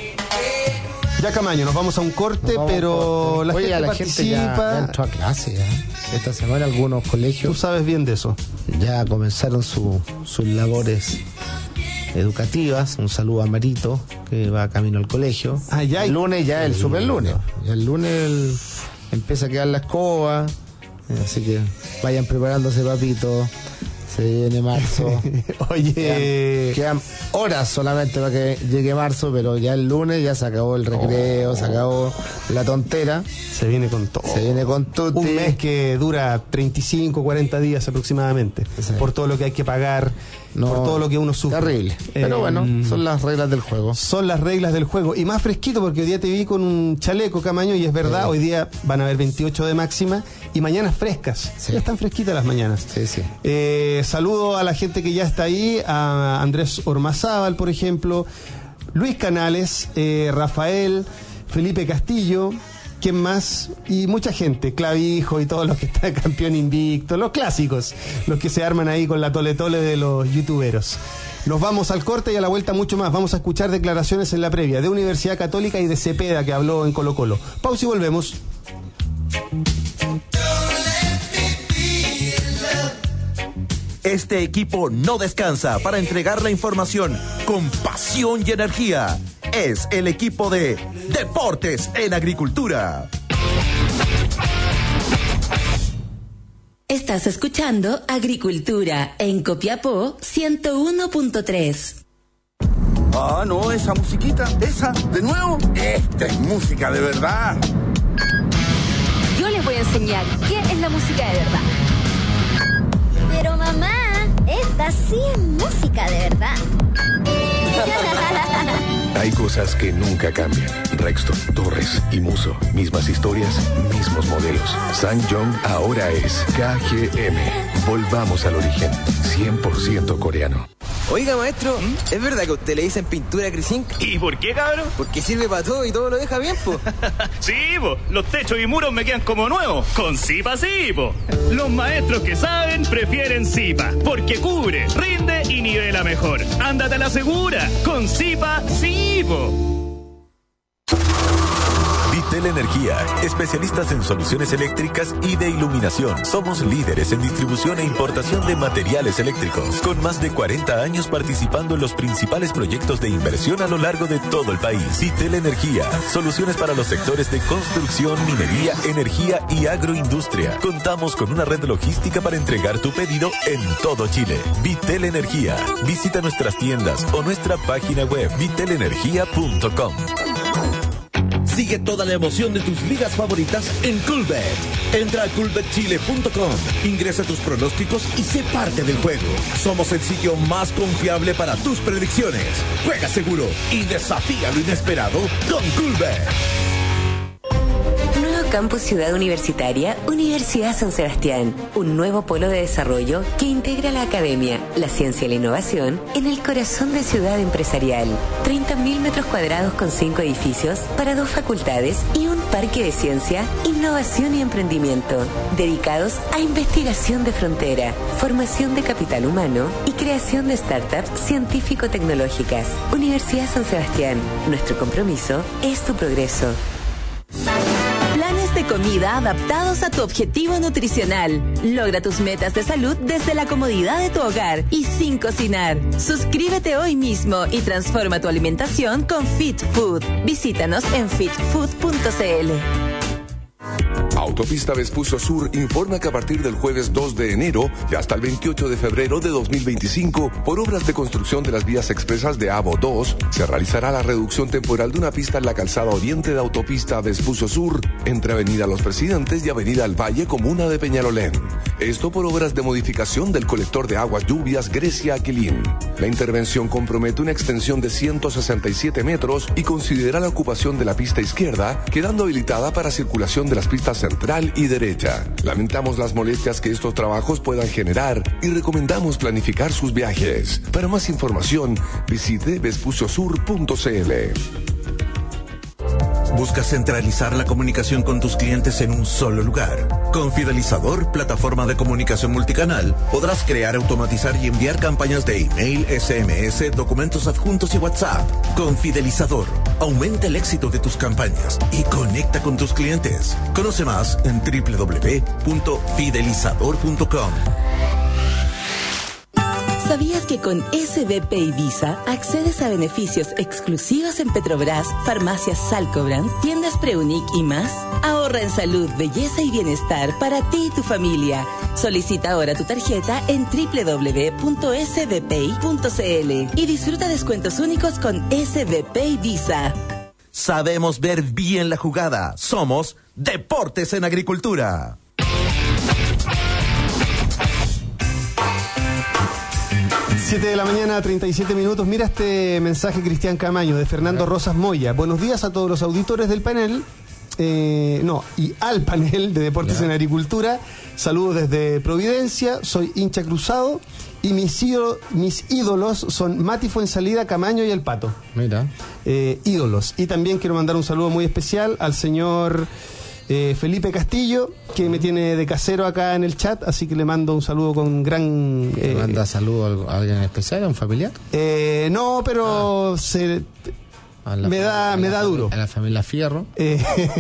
Ya, Camaño, nos vamos a un corte, pero corte. la Oye, gente la participa. gente ya, ya entró a clase ya. Esta semana algunos colegios. Tú sabes bien de eso. Ya comenzaron su, sus labores educativas. Un saludo a Marito, que va camino al colegio. Ah, ya. El lunes ya el sí, super lunes. no. Ya el lunes el, empieza a quedar la escoba. Así que vayan preparándose, papito. Se viene marzo. Oye. Quedan, quedan horas solamente para que llegue marzo, pero ya el lunes ya se acabó el recreo, oh. se acabó la tontera. Se viene con todo. Se viene con tutti. Un mes que dura treinta y cinco, cuarenta días aproximadamente. Sí. Por todo lo que hay que pagar, no, por todo lo que uno sufre. Terrible. Pero eh, bueno, son las reglas del juego. Son las reglas del juego. Y más fresquito, porque hoy día te vi con un chaleco, Camaño, y es verdad, sí. Hoy día van a haber veintiocho de máxima y mañanas frescas. Sí. Ya están fresquitas las mañanas. Sí, sí. Eh, saludo a la gente que ya está ahí, a Andrés Ormazábal, por ejemplo, Luis Canales, eh, Rafael, Felipe Castillo. ¿Quién más? Y mucha gente, Clavijo y todos los que están campeón invicto, los clásicos, los que se arman ahí con la tole tole de los youtuberos. Nos vamos al corte y a la vuelta mucho más. Vamos a escuchar declaraciones en la previa de Universidad Católica y de Cepeda, que habló en Colo Colo. Pausa y volvemos. Este equipo no descansa para entregar la información con pasión y energía. Es el equipo de Deportes en Agricultura. Estás escuchando Agricultura en Copiapó ciento uno punto tres. Ah, no, esa musiquita, esa, de nuevo. Esta es música de verdad. Yo les voy a enseñar qué es la música de verdad. Pero mamá, esta sí es música de verdad. Hay cosas que nunca cambian. Rexton, Torres y Muso. Mismas historias, mismos modelos. SsangYong ahora es K G M. Volvamos al origen. cien por ciento coreano. Oiga, maestro, ¿Mm? ¿es verdad que a usted le dicen pintura Crisink? ¿Y por qué, cabrón? Porque sirve para todo y todo lo deja bien, po. Sí, po. Los techos y muros me quedan como nuevos. Con Zipa sí, po. Los maestros que saben prefieren Zipa. Porque cubre, rinde y nivela mejor. Ándate a la segura. Con Zipa sí, po. Vitel Energía, especialistas en soluciones eléctricas y de iluminación. Somos líderes en distribución e importación de materiales eléctricos, con más de cuarenta años participando en los principales proyectos de inversión a lo largo de todo el país. Vitel Energía, soluciones para los sectores de construcción, minería, energía y agroindustria. Contamos con una red logística para entregar tu pedido en todo Chile. Vitel Energía, visita nuestras tiendas o nuestra página web vitel energía punto com. Sigue toda la emoción de tus ligas favoritas en Coolbet. Entra a coolbet chile punto com, ingresa tus pronósticos y sé parte del juego. Somos el sitio más confiable para tus predicciones. Juega seguro y desafía lo inesperado con Coolbet. Nueva Campus Ciudad Universitaria, Universidad San Sebastián. Un nuevo polo de desarrollo que integra la academia, la ciencia y la innovación en el corazón de ciudad empresarial. treinta mil metros cuadrados con cinco edificios para dos facultades y un parque de ciencia, innovación y emprendimiento, dedicados a investigación de frontera, formación de capital humano y creación de startups científico-tecnológicas. Universidad San Sebastián, nuestro compromiso es tu progreso. Planes de comida adaptados a tu objetivo nutricional. Logra tus metas de salud desde la comodidad de tu hogar y sin cocinar. Suscríbete hoy mismo y transforma tu alimentación con Fit Food. Visítanos en fit food punto c l. Autopista Vespucio Sur informa que a partir del jueves dos de enero y hasta el veintiocho de febrero de dos mil veinticinco, por obras de construcción de las vías expresas de AVO dos, se realizará la reducción temporal de una pista en la calzada oriente de Autopista Vespucio Sur, entre Avenida Los Presidentes y Avenida El Valle, comuna de Peñalolén. Esto por obras de modificación del colector de aguas lluvias Grecia-Aquilín. La intervención compromete una extensión de ciento sesenta y siete metros y considera la ocupación de la pista izquierda, quedando habilitada para circulación de las pistas central y derecha. Lamentamos las molestias que estos trabajos puedan generar y recomendamos planificar sus viajes. Para más información, visite vespucio sur punto c l. ¿Buscas centralizar la comunicación con tus clientes en un solo lugar? Con Fidelizador, plataforma de comunicación multicanal, podrás crear, automatizar y enviar campañas de email, S M S, documentos adjuntos y WhatsApp. Con Fidelizador, aumenta el éxito de tus campañas y conecta con tus clientes. Conoce más en doble u doble u doble u punto fidelizador punto com. ¿Sabías que con S B P y Visa accedes a beneficios exclusivos en Petrobras, farmacias Salcobran, tiendas Preunic y más? Ahorra en salud, belleza y bienestar para ti y tu familia. Solicita ahora tu tarjeta en doble u doble u doble u punto s b p i punto c l y disfruta descuentos únicos con S B P y Visa. Sabemos ver bien la jugada. Somos Deportes en Agricultura. siete de la mañana, treinta y siete minutos. Mira este mensaje, Cristian Camaño, de Fernando Rosas Moya. Buenos días a todos los auditores del panel. Eh, no, y al panel de Deportes en Agricultura. Saludos desde Providencia. Soy hincha cruzado. Y mis, ídolo, mis ídolos son Mati Fuensalida, Camaño y el Pato. Mira. Eh, ídolos. Y también quiero mandar un saludo muy especial al señor... Eh, Felipe Castillo, que me tiene de casero acá en el chat, así que le mando un saludo con gran... Eh, ¿Le manda saludo a alguien especial, a un familiar? Eh, no, pero ah. se... Me familia, da, me da duro. ¿A la familia Fierro? Eh,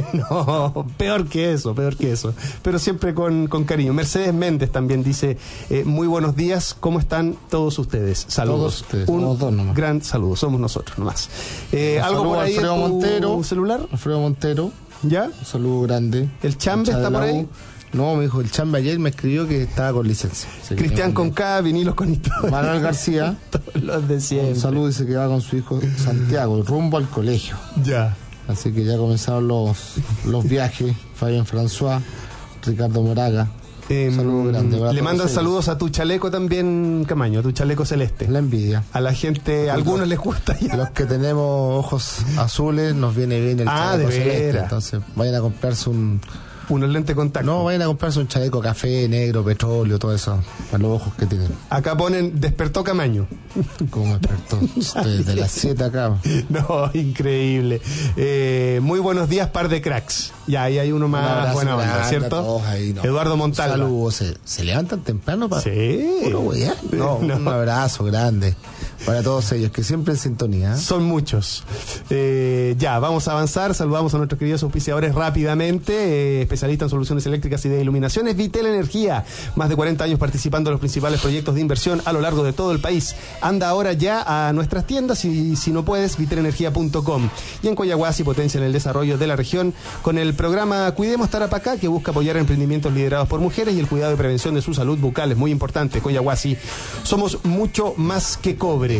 no, peor que eso, peor que eso. Pero siempre con, con cariño. Mercedes Méndez también dice, eh, muy buenos días, ¿cómo están todos ustedes? Saludos. Todos ustedes, un somos dos nomás. Gran saludo, somos nosotros nomás. Eh, ¿Algo por ahí Alfredo en tu Montero, celular? Alfredo Montero. ¿Ya? Un saludo grande. ¿El Chambe está por ahí? No, me dijo, el Chambe ayer me escribió que estaba con licencia. Cristian con K, vinilos con historia. Manuel García. Todos los de siempre. Un saludo, dice que va con su hijo Santiago, rumbo al colegio. Ya. Así que ya comenzaron los, los viajes. Fabián François, Ricardo Moraga. Eh, saludo grande. Le mandan saludos a tu chaleco también, Camaño, a tu chaleco celeste. La envidia. A la gente, a algunos les gusta ya. Los que tenemos ojos azules, nos viene bien el ah, chaleco de celeste. veras. Entonces, vayan a comprarse un... Unos lentes de contacto. No, vayan a comprarse un chaleco café, negro, petróleo, todo eso, para los ojos que tienen. Acá ponen, despertó Camaño. ¿Cómo despertó? Desde las siete acá. No, increíble. Eh, muy buenos días, par de cracks. Ya, ahí hay uno más buena onda, ¿cierto? Ahí, no. Eduardo Montalva. Saludos. ¿Se, ¿Se levantan temprano para...? Sí. Puro wea. No, no, un abrazo grande para todos ellos, que siempre en sintonía. ¿eh? Son muchos. Eh, ya, vamos a avanzar. Saludamos a nuestros queridos auspiciadores rápidamente. Eh, especialista en soluciones eléctricas y de iluminaciones, Vitel Energía. Más de cuarenta años participando en los principales proyectos de inversión a lo largo de todo el país. Anda ahora ya a nuestras tiendas y si no puedes, vitel energía punto com. Y en Coyahuasi potencia en el desarrollo de la región con el programa Cuidemos Tarapacá, que busca apoyar emprendimientos liderados por mujeres y el cuidado y prevención de su salud bucal. Es muy importante. Coyahuasi, somos mucho más que cobre.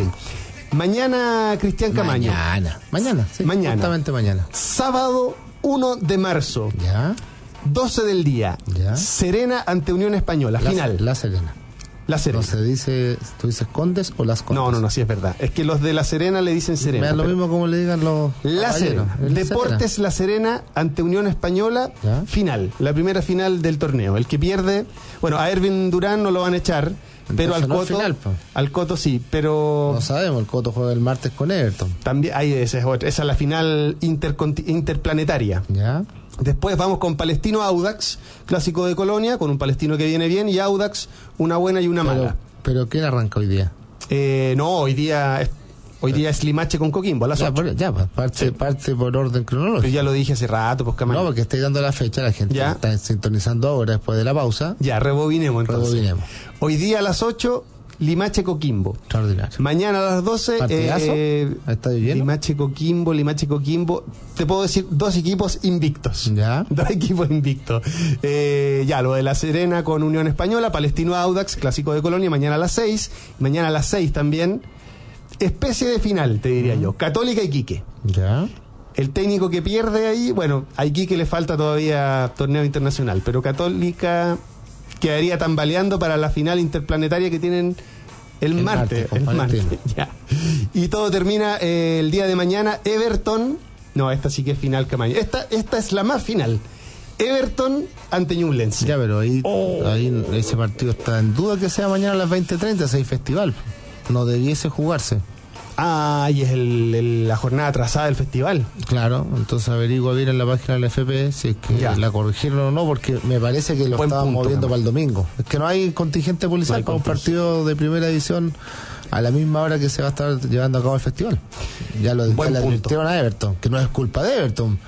Mañana, Cristian Camaño. Mañana, mañana, sí, mañana. Justamente mañana. Sábado uno de marzo. Ya. doce del día. Ya. Serena ante Unión Española, La, final. La Serena. La Serena. No se dice, ¿tú dices Condes o Las Condes? No, no, no, sí es verdad. Es que los de La Serena le dicen Serena. Me da lo mismo como le digan los La Serena. Deportes Serena. La Serena ante Unión Española, ¿ya? Final. La primera final del torneo. El que pierde, bueno, a Ervin Durán no lo van a echar, entonces, pero al no Coto, final, al Coto sí, pero no sabemos, el Coto juega el martes con Everton. También, ahí esa es otra, esa es la final interplanetaria. Ya. Después vamos con Palestino Audax, clásico de Colonia, con un Palestino que viene bien, y Audax, una buena y una pero, mala. ¿Pero quién arranca hoy día? Eh, no, hoy día es, hoy día es Limache con Coquimbo, a las ya, ocho. Por, ya, parte, sí. parte por orden cronológico. Pero ya lo dije hace rato, pues Camaño. No, porque estoy dando la fecha, la gente ya está sintonizando ahora después de la pausa. Ya, rebobinemos entonces. Rebobinemos. Hoy día a las ocho, Limache Coquimbo. Extraordinario. Mañana a las doce, eh, ¿estadio lleno? Limache Coquimbo, Limache Coquimbo. Te puedo decir dos equipos invictos. Ya. Dos equipos invictos. Eh, ya, lo de La Serena con Unión Española, Palestino Audax, clásico de Colonia, mañana a las seis. Mañana a las seis también. Especie de final, te diría uh-huh. yo. Católica y Iquique. Ya. El técnico que pierde ahí, bueno, a Iquique le falta todavía torneo internacional, pero Católica quedaría tambaleando para la final interplanetaria que tienen el, el martes. martes el martes ya. Y todo termina eh, el día de mañana. Everton, no, esta sí que es final, Camaño. Esta, esta es la más final. Everton ante Ñublense. Ya, pero ahí, oh. ahí ese partido está en duda que sea mañana a las veinte treinta, si hay festival. No debiese jugarse. Ah, y es el, el, la jornada atrasada del festival. Claro, entonces averigua bien en la página de la F P si es que ya. la corrigieron o no, porque me parece que lo Buen estaban punto, moviendo también. Para el domingo. Es que no hay contingente policial no hay para concurso. Un partido de primera división a la misma hora que se va a estar llevando a cabo el festival. Ya lo ya le advirtieron a Everton, que no es culpa de Everton,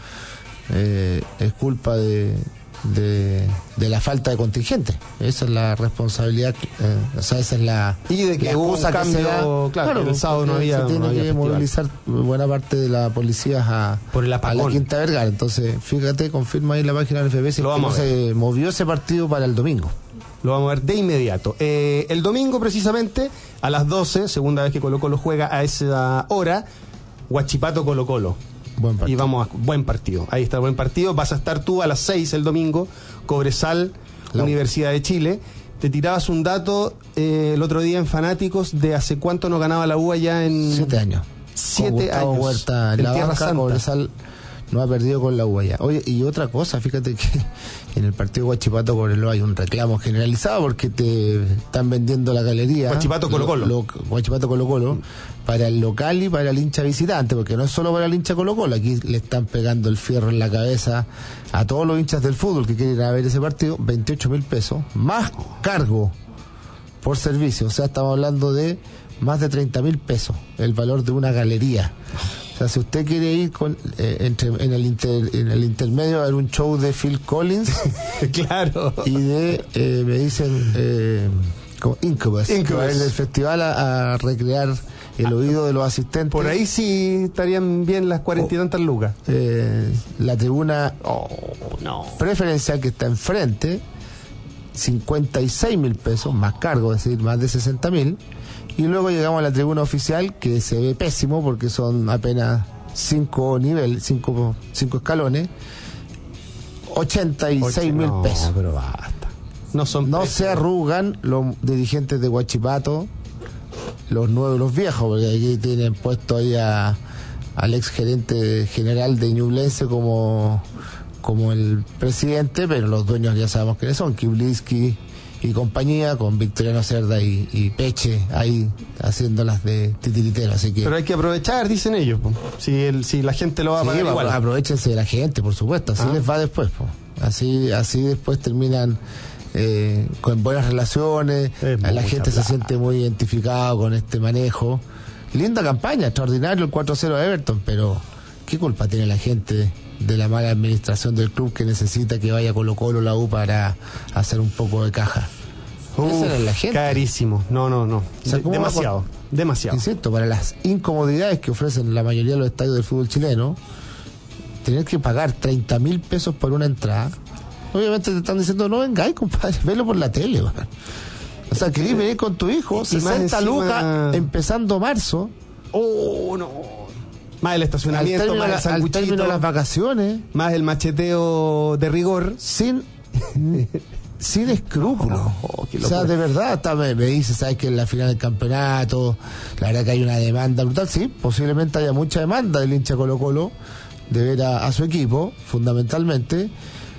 eh, es culpa de... De, de la falta de contingente. Esa es la responsabilidad, eh, o sea, esa es la y de que hubo un cambio, que claro, claro, el sábado no había, se tiene no había que festival. Movilizar buena parte de la policía a, Por el a la Quinta Vergara. Entonces, fíjate, confirma ahí la página del F B si Lo que vamos no a se movió ese partido para el domingo. Lo vamos a ver de inmediato. Eh, el domingo, precisamente, a las doce, segunda vez que Colo Colo juega a esa hora, Huachipato Colo Colo. Buen partido. Y vamos a buen partido. Ahí está el buen partido. Vas a estar tú a las seis el domingo, Cobresal, la Universidad de Chile. Te tirabas un dato eh, el otro día en Fanáticos de hace cuánto no ganaba la U allá en... Siete años. Siete años. Huerta, en la Tierra banca, Santa. Cobresal no ha perdido con la U allá. Oye, y otra cosa, fíjate que en el partido Huachipato Cobreloa hay un reclamo generalizado porque te están vendiendo la galería. Huachipato Colo Colo. Lo, lo, Huachipato Colo Colo mm. para el local y para el hincha visitante, porque no es solo para el hincha Colo Colo, aquí le están pegando el fierro en la cabeza a todos los hinchas del fútbol que quieren ir a ver ese partido. Veintiocho mil pesos, más cargo por servicio, o sea, estamos hablando de más de treinta mil pesos, el valor de una galería. O sea, si usted quiere ir con eh, entre, en, el inter, en el intermedio a ver un show de Phil Collins, claro, y de, eh, me dicen, eh, como Incubus, Incubus. ir del festival a, a recrear el oído de los asistentes. Por ahí sí estarían bien las cuarenta y tantas lucas. Eh, la tribuna oh, no. preferencial que está enfrente, cincuenta y seis mil pesos, más cargo, es decir, más de sesenta mil. Y luego llegamos a la tribuna oficial, que se ve pésimo porque son apenas cinco niveles, cinco, cinco escalones, ochenta y seis mil no, pesos. Pero basta. No son no precios. se arrugan los dirigentes de Huachipato, los nuevos y los viejos, porque aquí tienen puesto ahí a, al ex gerente general de Ñublense como, como el presidente, pero los dueños ya sabemos quiénes son, Kiblinski y compañía, con Victoriano Cerda y, y Peche ahí haciéndolas de titiritero, así que... Pero hay que aprovechar, dicen ellos, po. Si el, si la gente lo va a sí, pagar va, igual. Aprovechense de la gente, por supuesto, así ah. les va después, po. Así, así después terminan eh, con buenas relaciones, la gente plata. Se siente muy identificado con este manejo. Linda campaña, extraordinario el cuatro cero de Everton, pero ¿qué culpa tiene la gente de la mala administración del club que necesita que vaya Colo Colo la U para hacer un poco de caja? Uf, Esa es la gente. Carísimo, no, no, no, o sea, de, demasiado, con, demasiado. Insisto, para las incomodidades que ofrecen la mayoría de los estadios del fútbol chileno, tener que pagar treinta mil pesos por una entrada, obviamente te están diciendo, no vengáis, compadre, velo por la tele, man. O sea, querés venir con tu hijo, sesenta lucas empezando marzo. Oh, no. Más el estacionamiento, término, más el sanguchito, al término de las vacaciones, más el macheteo de rigor, sin sin escrúpulos. Oh, o sea, de verdad, hasta me, me dice, sabes que en la final del campeonato, la verdad que hay una demanda brutal. Sí, posiblemente haya mucha demanda del hincha Colo Colo de ver a, a su equipo, fundamentalmente,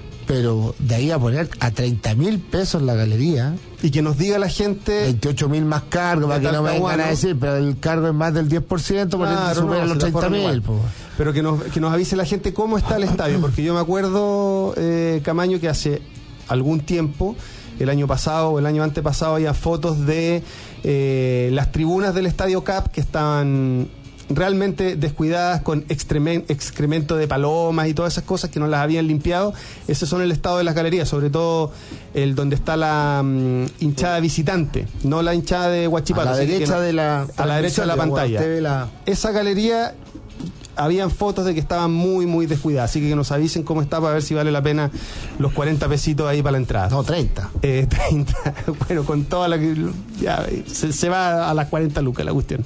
pero de ahí a poner a treinta mil pesos la galería. Y que nos diga la gente... veintiocho mil más cargo, para que no me vengan a decir, pero el cargo es más del diez por ciento, por claro, eso supera no, los treinta mil. Pero que nos, que nos avise la gente cómo está el estadio, porque yo me acuerdo, eh, Camaño, que hace algún tiempo, el año pasado o el año antepasado, había fotos de eh, las tribunas del Estadio Cap que estaban realmente descuidadas, con excremento de palomas y todas esas cosas que no las habían limpiado. Ese son el estado de las galerías, sobre todo el donde está la um, hinchada visitante, no la hinchada de Huachipato. A la derecha no, de la a la derecha de la pantalla. La... Esa galería, habían fotos de que estaban muy, muy descuidadas, así que que nos avisen cómo está para ver si vale la pena los cuarenta pesitos ahí para la entrada. No, treinta. Eh, treinta, bueno, con toda la que... Ya, se, se va a las cuarenta lucas la cuestión.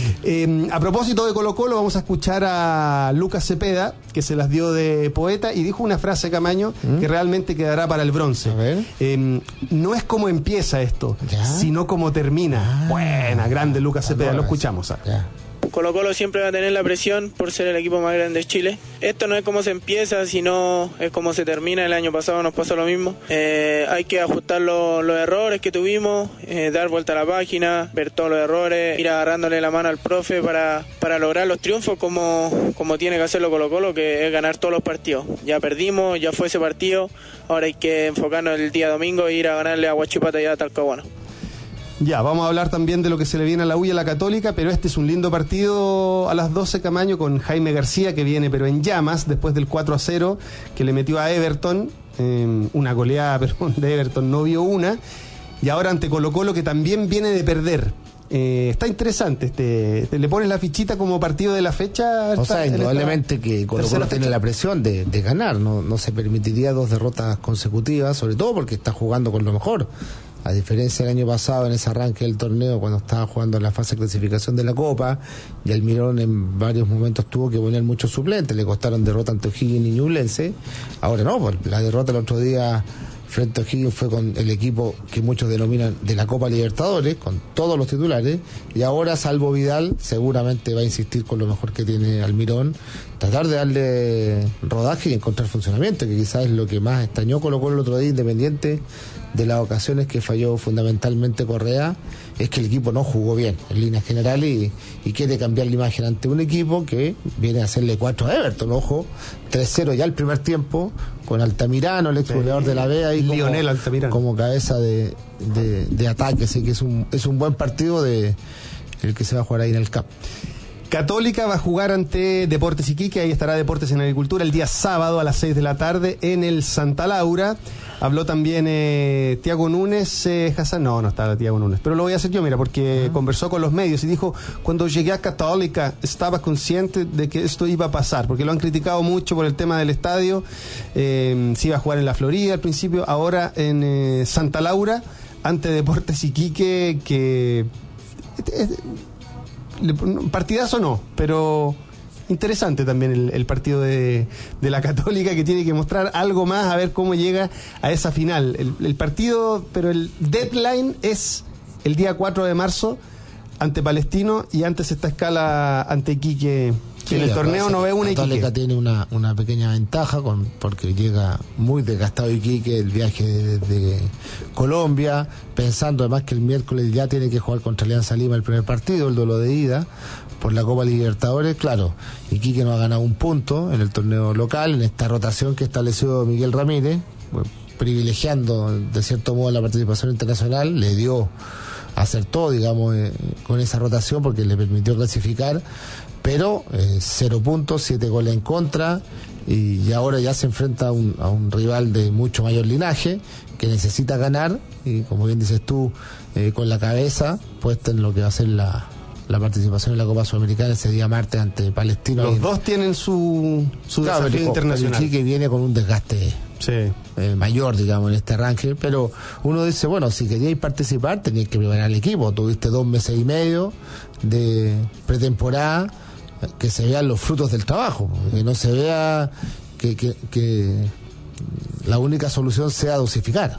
Eh, a propósito de Colo Colo, vamos a escuchar a Lucas Cepeda, que se las dio de poeta, y dijo una frase, Camaño, ¿Mm? que realmente quedará para el bronce. Eh, no es como empieza esto, ¿ya? sino como termina. Ah, Buena, grande Lucas Cepeda, lo escuchamos. Ya. Colo Colo siempre va a tener la presión por ser el equipo más grande de Chile. Esto no es como se empieza, sino es como se termina. El año pasado nos pasó lo mismo. Eh, hay que ajustar lo, los errores que tuvimos, eh, dar vuelta a la página, ver todos los errores, ir agarrándole la mano al profe para, para lograr los triunfos como, como tiene que hacerlo Colo Colo, que es ganar todos los partidos. Ya perdimos, ya fue ese partido, ahora hay que enfocarnos el día domingo e ir a ganarle a Huachipato y a Talcahuano. Ya, vamos a hablar también de lo que se le viene a la U y a la Católica, pero este es un lindo partido a las doce, Camaño, con Jaime García, que viene pero en llamas, después del cuatro a cero que le metió a Everton, eh, una goleada, pero de Everton no vio una, y ahora ante Colo Colo, que también viene de perder. Eh, está interesante, este, ¿le pones la fichita como partido de la fecha? O sea, indudablemente que Colo Colo tiene la presión de, de ganar, no, no se permitiría dos derrotas consecutivas, sobre todo porque está jugando con lo mejor. A diferencia del año pasado, en ese arranque del torneo, cuando estaba jugando en la fase de clasificación de la Copa, y Almirón en varios momentos tuvo que poner muchos suplentes, le costaron derrota ante O'Higgins y Ñublense. Ahora no, pues la derrota el otro día frente a O'Higgins fue con el equipo que muchos denominan de la Copa Libertadores, con todos los titulares, y ahora, salvo Vidal, seguramente va a insistir con lo mejor que tiene Almirón, tratar de darle rodaje y encontrar funcionamiento, que quizás es lo que más extrañó Colo Colo el otro día, independiente de las ocasiones que falló fundamentalmente Correa, es que el equipo no jugó bien en líneas generales y, y quiere cambiar la imagen ante un equipo que viene a hacerle cuatro a Everton. Ojo, tres cero ya el primer tiempo, con Altamirano, el ex goleador de la B, ahí Lionel como, Altamirano, como cabeza de, de, de ataque, así que es un, es un buen partido de el que se va a jugar ahí en el C A P. Católica va a jugar ante Deportes Iquique, ahí estará Deportes en Agricultura el día sábado a las seis de la tarde en el Santa Laura. Habló también eh, Tiago Núñez, eh, Hassan, no, no estaba Tiago Núñez, pero lo voy a hacer yo, mira, porque uh-huh. conversó con los medios y dijo, cuando llegué a Católica estaba consciente de que esto iba a pasar, porque lo han criticado mucho por el tema del estadio, eh, se iba a jugar en la Florida al principio, ahora en eh, Santa Laura, ante Deportes Iquique, que... Eh, partidazo no, pero interesante también el, el partido de, de la Católica, que tiene que mostrar algo más, a ver cómo llega a esa final. El, el partido, pero el deadline es el día cuatro de marzo ante Palestino, y antes esta escala ante Iquique. Sí, en el torneo no ve una Iquique. Católica tiene una, una pequeña ventaja con, porque llega muy desgastado Iquique, el viaje desde Colombia, pensando además que el miércoles ya tiene que jugar contra Alianza Lima el primer partido, el duelo de ida por la Copa Libertadores. Claro, Iquique no ha ganado un punto en el torneo local, en esta rotación que estableció Miguel Ramírez, privilegiando de cierto modo la participación internacional, le dio a hacer todo, digamos, eh, con esa rotación, porque le permitió clasificar, pero eh, cero puntos, siete goles en contra, y, y ahora ya se enfrenta a un, a un rival de mucho mayor linaje, que necesita ganar, y como bien dices tú, eh, con la cabeza puesta en lo que va a ser la, la participación en la Copa Sudamericana ese día martes ante Palestino. Los y, dos tienen su, su claro, desafío pero, internacional. Sí, que viene con un desgaste sí. eh, mayor, digamos, en este arranque, pero uno dice, bueno, si queríais participar teníais que preparar el equipo, tuviste dos meses y medio de pretemporada, que se vean los frutos del trabajo, que no se vea que, que, que la única solución sea dosificar,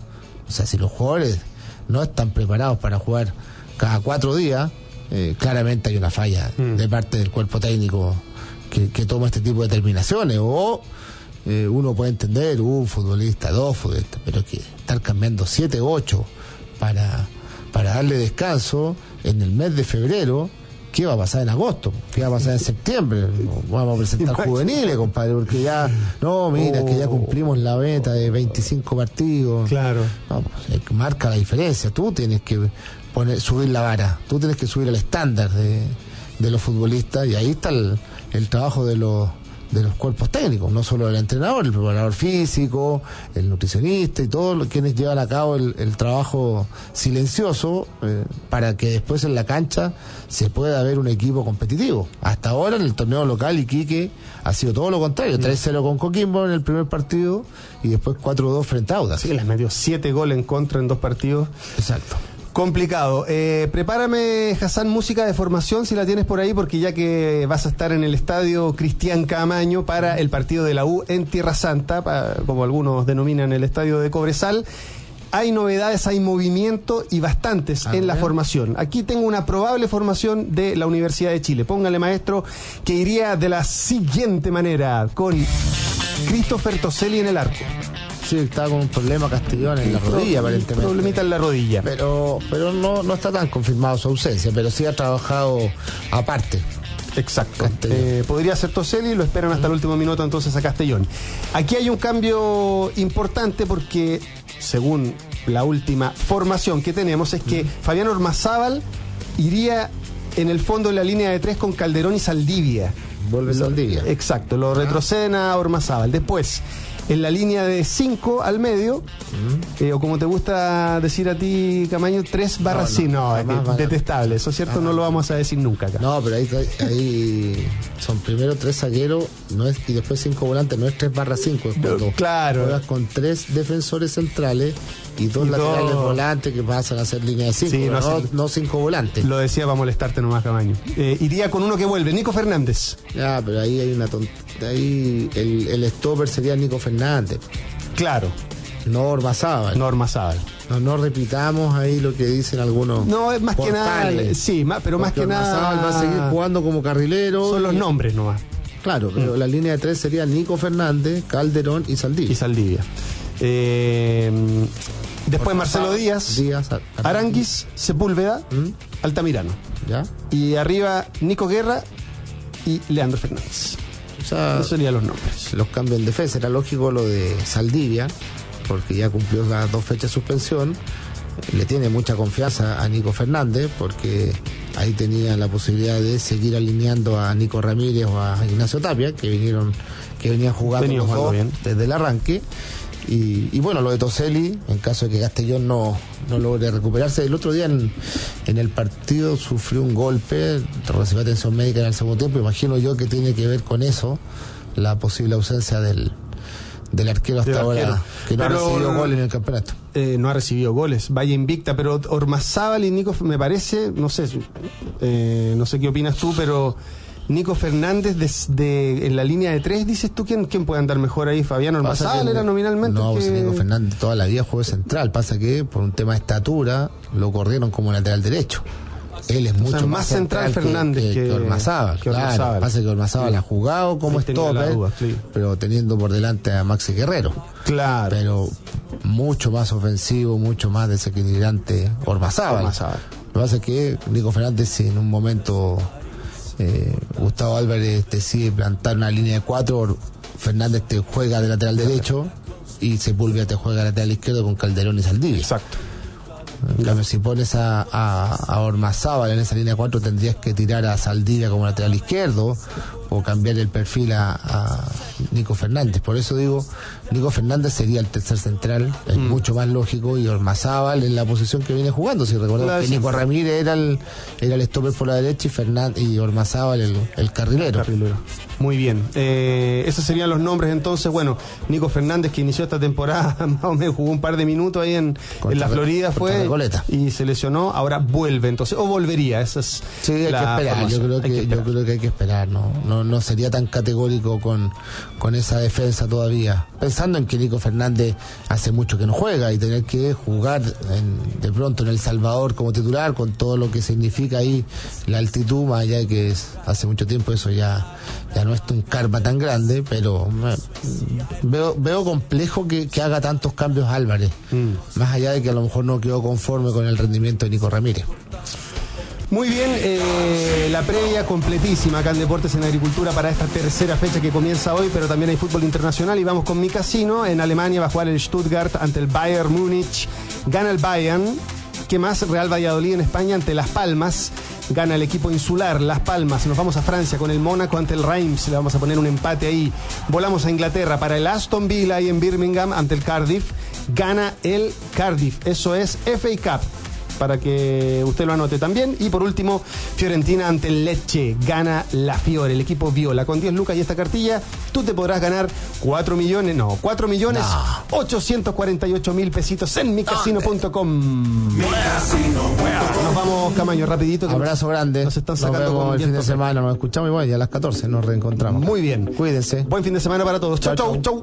O sea, si los jugadores no están preparados para jugar cada cuatro días, eh, claramente hay una falla mm. de parte del cuerpo técnico que, que toma este tipo de determinaciones. O eh, uno puede entender un futbolista, dos futbolistas, pero que estar cambiando siete, ocho para, para darle descanso en el mes de febrero. ¿Qué va a pasar en agosto? ¿Qué va a pasar en septiembre? Vamos a presentar juveniles, compadre, porque ya, no, mira, oh. que ya cumplimos la meta de veinticinco partidos. Claro. No, pues, marca la diferencia. Tú tienes que poner, subir la vara, tú tienes que subir el estándar de, de los futbolistas, y ahí está el, el trabajo de los de los cuerpos técnicos, no solo el entrenador, el preparador físico, el nutricionista y todos los quienes llevan a cabo el, el trabajo silencioso eh, para que después en la cancha se pueda ver un equipo competitivo. Hasta ahora en el torneo local Iquique ha sido todo lo contrario, tres cero con Coquimbo en el primer partido y después cuatro dos frente a Audax. Sí, les metió siete goles en contra en dos partidos. Exacto. Complicado. Eh, prepárame, Hassan, música de formación, si la tienes por ahí, porque ya que vas a estar en el estadio Cristian Camaño para el partido de la U en Tierra Santa, para, como algunos denominan el estadio de Cobresal, hay novedades, hay movimiento y bastantes a en ver. la formación. Aquí tengo una probable formación de la Universidad de Chile. Póngale, maestro, que iría de la siguiente manera, con Christopher Toselli en el arco. Sí, estaba con un problema Castellón en la rodilla, aparentemente. Problemita en la rodilla. Pero pero no, no está tan confirmado su ausencia, pero sí ha trabajado aparte. Exacto. Eh, podría ser Toselli, lo esperan hasta el último minuto entonces a Castellón. Aquí hay un cambio importante porque, según la última formación que tenemos, es que mm. Fabián Ormazábal iría en el fondo de la línea de tres con Calderón y Saldivia. Vuelve Saldivia. Exacto, lo retroceden a Ormazábal. Después, en la línea de cinco al medio, mm. eh, o como te gusta decir a ti, Camaño, tres barras sí, no, no, no es detestable, eso es cierto, ah, no lo vamos a decir nunca acá. No, pero ahí, ahí son primero tres zagueros, no es, y después cinco volantes, no es tres barras cinco, es cuando no, claro. juegas con tres defensores centrales y dos y laterales dos... volantes que pasan a ser línea de cinco, sí, no, no, no cinco volantes. Lo decía para molestarte nomás, Camaño. Eh, iría con uno que vuelve, Nico Fernández. Ya, pero ahí hay una tontería. Ahí el, el stopper sería Nico Fernández. Claro. No Ormazábal. No Ormazábal. No, no repitamos ahí lo que dicen algunos. No, es más portales. que nada. Sí, más, pero más que Ormazábal nada. va a seguir jugando como carrilero. Son los y... nombres nomás. Claro, pero mm. la línea de tres sería Nico Fernández, Calderón y Saldivia. Y Saldivia. Eh, después Marcelo Díaz, Díaz Aranguis, Sepúlveda, ¿Mm? Altamirano. ¿Ya? Y arriba Nico Guerra y Leandro Fernández. O sea, esos serían los nombres. Los cambios en defensa. Era lógico lo de Saldivia, porque ya cumplió las dos fechas de suspensión. Le tiene mucha confianza a Nico Fernández, porque ahí tenía la posibilidad de seguir alineando a Nico Ramírez o a Ignacio Tapia, que vinieron, que venían jugando los dos bien. desde el arranque. Y, y bueno, lo de Toselli, en caso de que Castellón no, no logre recuperarse. El otro día en, en el partido sufrió un golpe, recibió atención médica en el segundo tiempo. Imagino yo que tiene que ver con eso, la posible ausencia del, del arquero hasta ahora, arquero. que no pero, ha recibido goles en el campeonato. Eh, no ha recibido goles, vaya invicta, pero Ormazábal y Nico, me parece, no sé, eh, no sé qué opinas tú, pero... Nico Fernández desde en la línea de tres, dices tú, ¿quién, quién puede andar mejor ahí? Fabián Ormazábal era nominalmente. No, que... pues Nico Fernández toda la vida jugó central, pasa que por un tema de estatura lo corrieron como lateral derecho. Él es mucho o sea, más, más central, central Fernández que, que, que Ormazábal. Que Ormazábal. Claro, pasa que Ormazábal ha jugado como sí, stopper, duda, sí. pero teniendo por delante a Maxi Guerrero. Claro. Pero mucho más ofensivo, mucho más desequilibrante Ormazábal. Ormazábal. Lo que pasa es que Nico Fernández en un momento... Eh, Gustavo Álvarez decide plantar una línea de cuatro, Fernández te juega de lateral derecho y Sepúlveda te juega de lateral izquierdo con Calderón y Saldivia. Exacto. En cambio, si pones a, a, a Ormazábal en esa línea de cuatro, tendrías que tirar a Saldivia como lateral izquierdo o cambiar el perfil a, a Nico Fernández. Por eso digo, Nico Fernández sería el tercer central, es mm. mucho más lógico, y Ormazábal en la posición que viene jugando. Si recordamos que Nico Ramírez era el, era el stopper por la derecha y Fernández y Ormazábal el, el carrilero. El carrilero. Muy bien. Eh, esos serían los nombres entonces. Bueno, Nico Fernández, que inició esta temporada, más o menos jugó un par de minutos ahí en, en la Florida, fue y se lesionó. Ahora vuelve entonces, o volvería. Esa es sí, hay la que esperar. Yo creo que, que yo creo que hay que esperar. No, no, no sería tan categórico con, con esa defensa todavía. Pensando en que Nico Fernández hace mucho que no juega y tener que jugar en, de pronto en El Salvador como titular, con todo lo que significa ahí la altitud, más allá de que es, hace mucho tiempo eso ya ya no es un karma tan grande, pero me, veo veo complejo que, que haga tantos cambios Álvarez, mm. más allá de que a lo mejor no quedó conforme con el rendimiento de Nico Ramírez. Muy bien, eh, la previa completísima acá en Deportes en Agricultura para esta tercera fecha que comienza hoy, pero también hay fútbol internacional y vamos con mi casino. En Alemania va a jugar el Stuttgart ante el Bayern Múnich, gana el Bayern. ¿Qué más? Real Valladolid en España ante Las Palmas, gana el equipo insular Las Palmas. Nos vamos a Francia con el Mónaco ante el Reims, le vamos a poner un empate ahí. Volamos a Inglaterra para el Aston Villa y en Birmingham ante el Cardiff, gana el Cardiff. Eso es F A Cup, para que usted lo anote también. Y por último, Fiorentina ante el Lecce, gana la Fiore, el equipo viola. Con diez lucas y esta cartilla, tú te podrás ganar cuatro millones, no, cuatro millones no. ochocientos cuarenta y ocho mil pesitos en mi casino punto com. Mi casino. Nos vamos, Camaño, rapidito. Abrazo grande. Nos están sacando nos vemos con el fin de viento. semana, nos escuchamos y bueno, ya a las catorce nos reencontramos. Muy bien. Cuídense. Buen fin de semana para todos. Chau, chau, chau.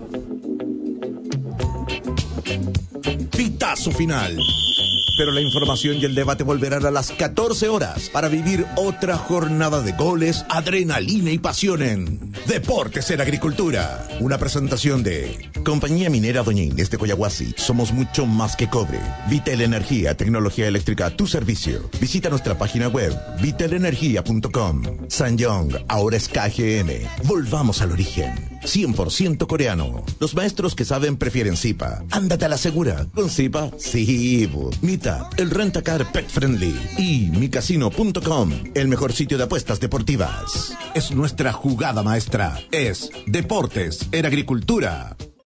Pitazo final. Pero la información y el debate volverán a las catorce horas para vivir otra jornada de goles, adrenalina y pasión en Deportes en Agricultura. Una presentación de Compañía Minera Doña Inés de Coyahuasi. Somos mucho más que cobre. Vitel Energía, tecnología eléctrica a tu servicio. Visita nuestra página web vitel energía punto com. Sanyong, ahora es K G M. Volvamos al origen. cien por ciento coreano. Los maestros que saben prefieren Zipa. Ándate a la segura. Con Zipa, sí. Mita, el rentacar pet friendly. Y mi casino punto com, el mejor sitio de apuestas deportivas. Es nuestra jugada maestra. Es Deportes en Agricultura.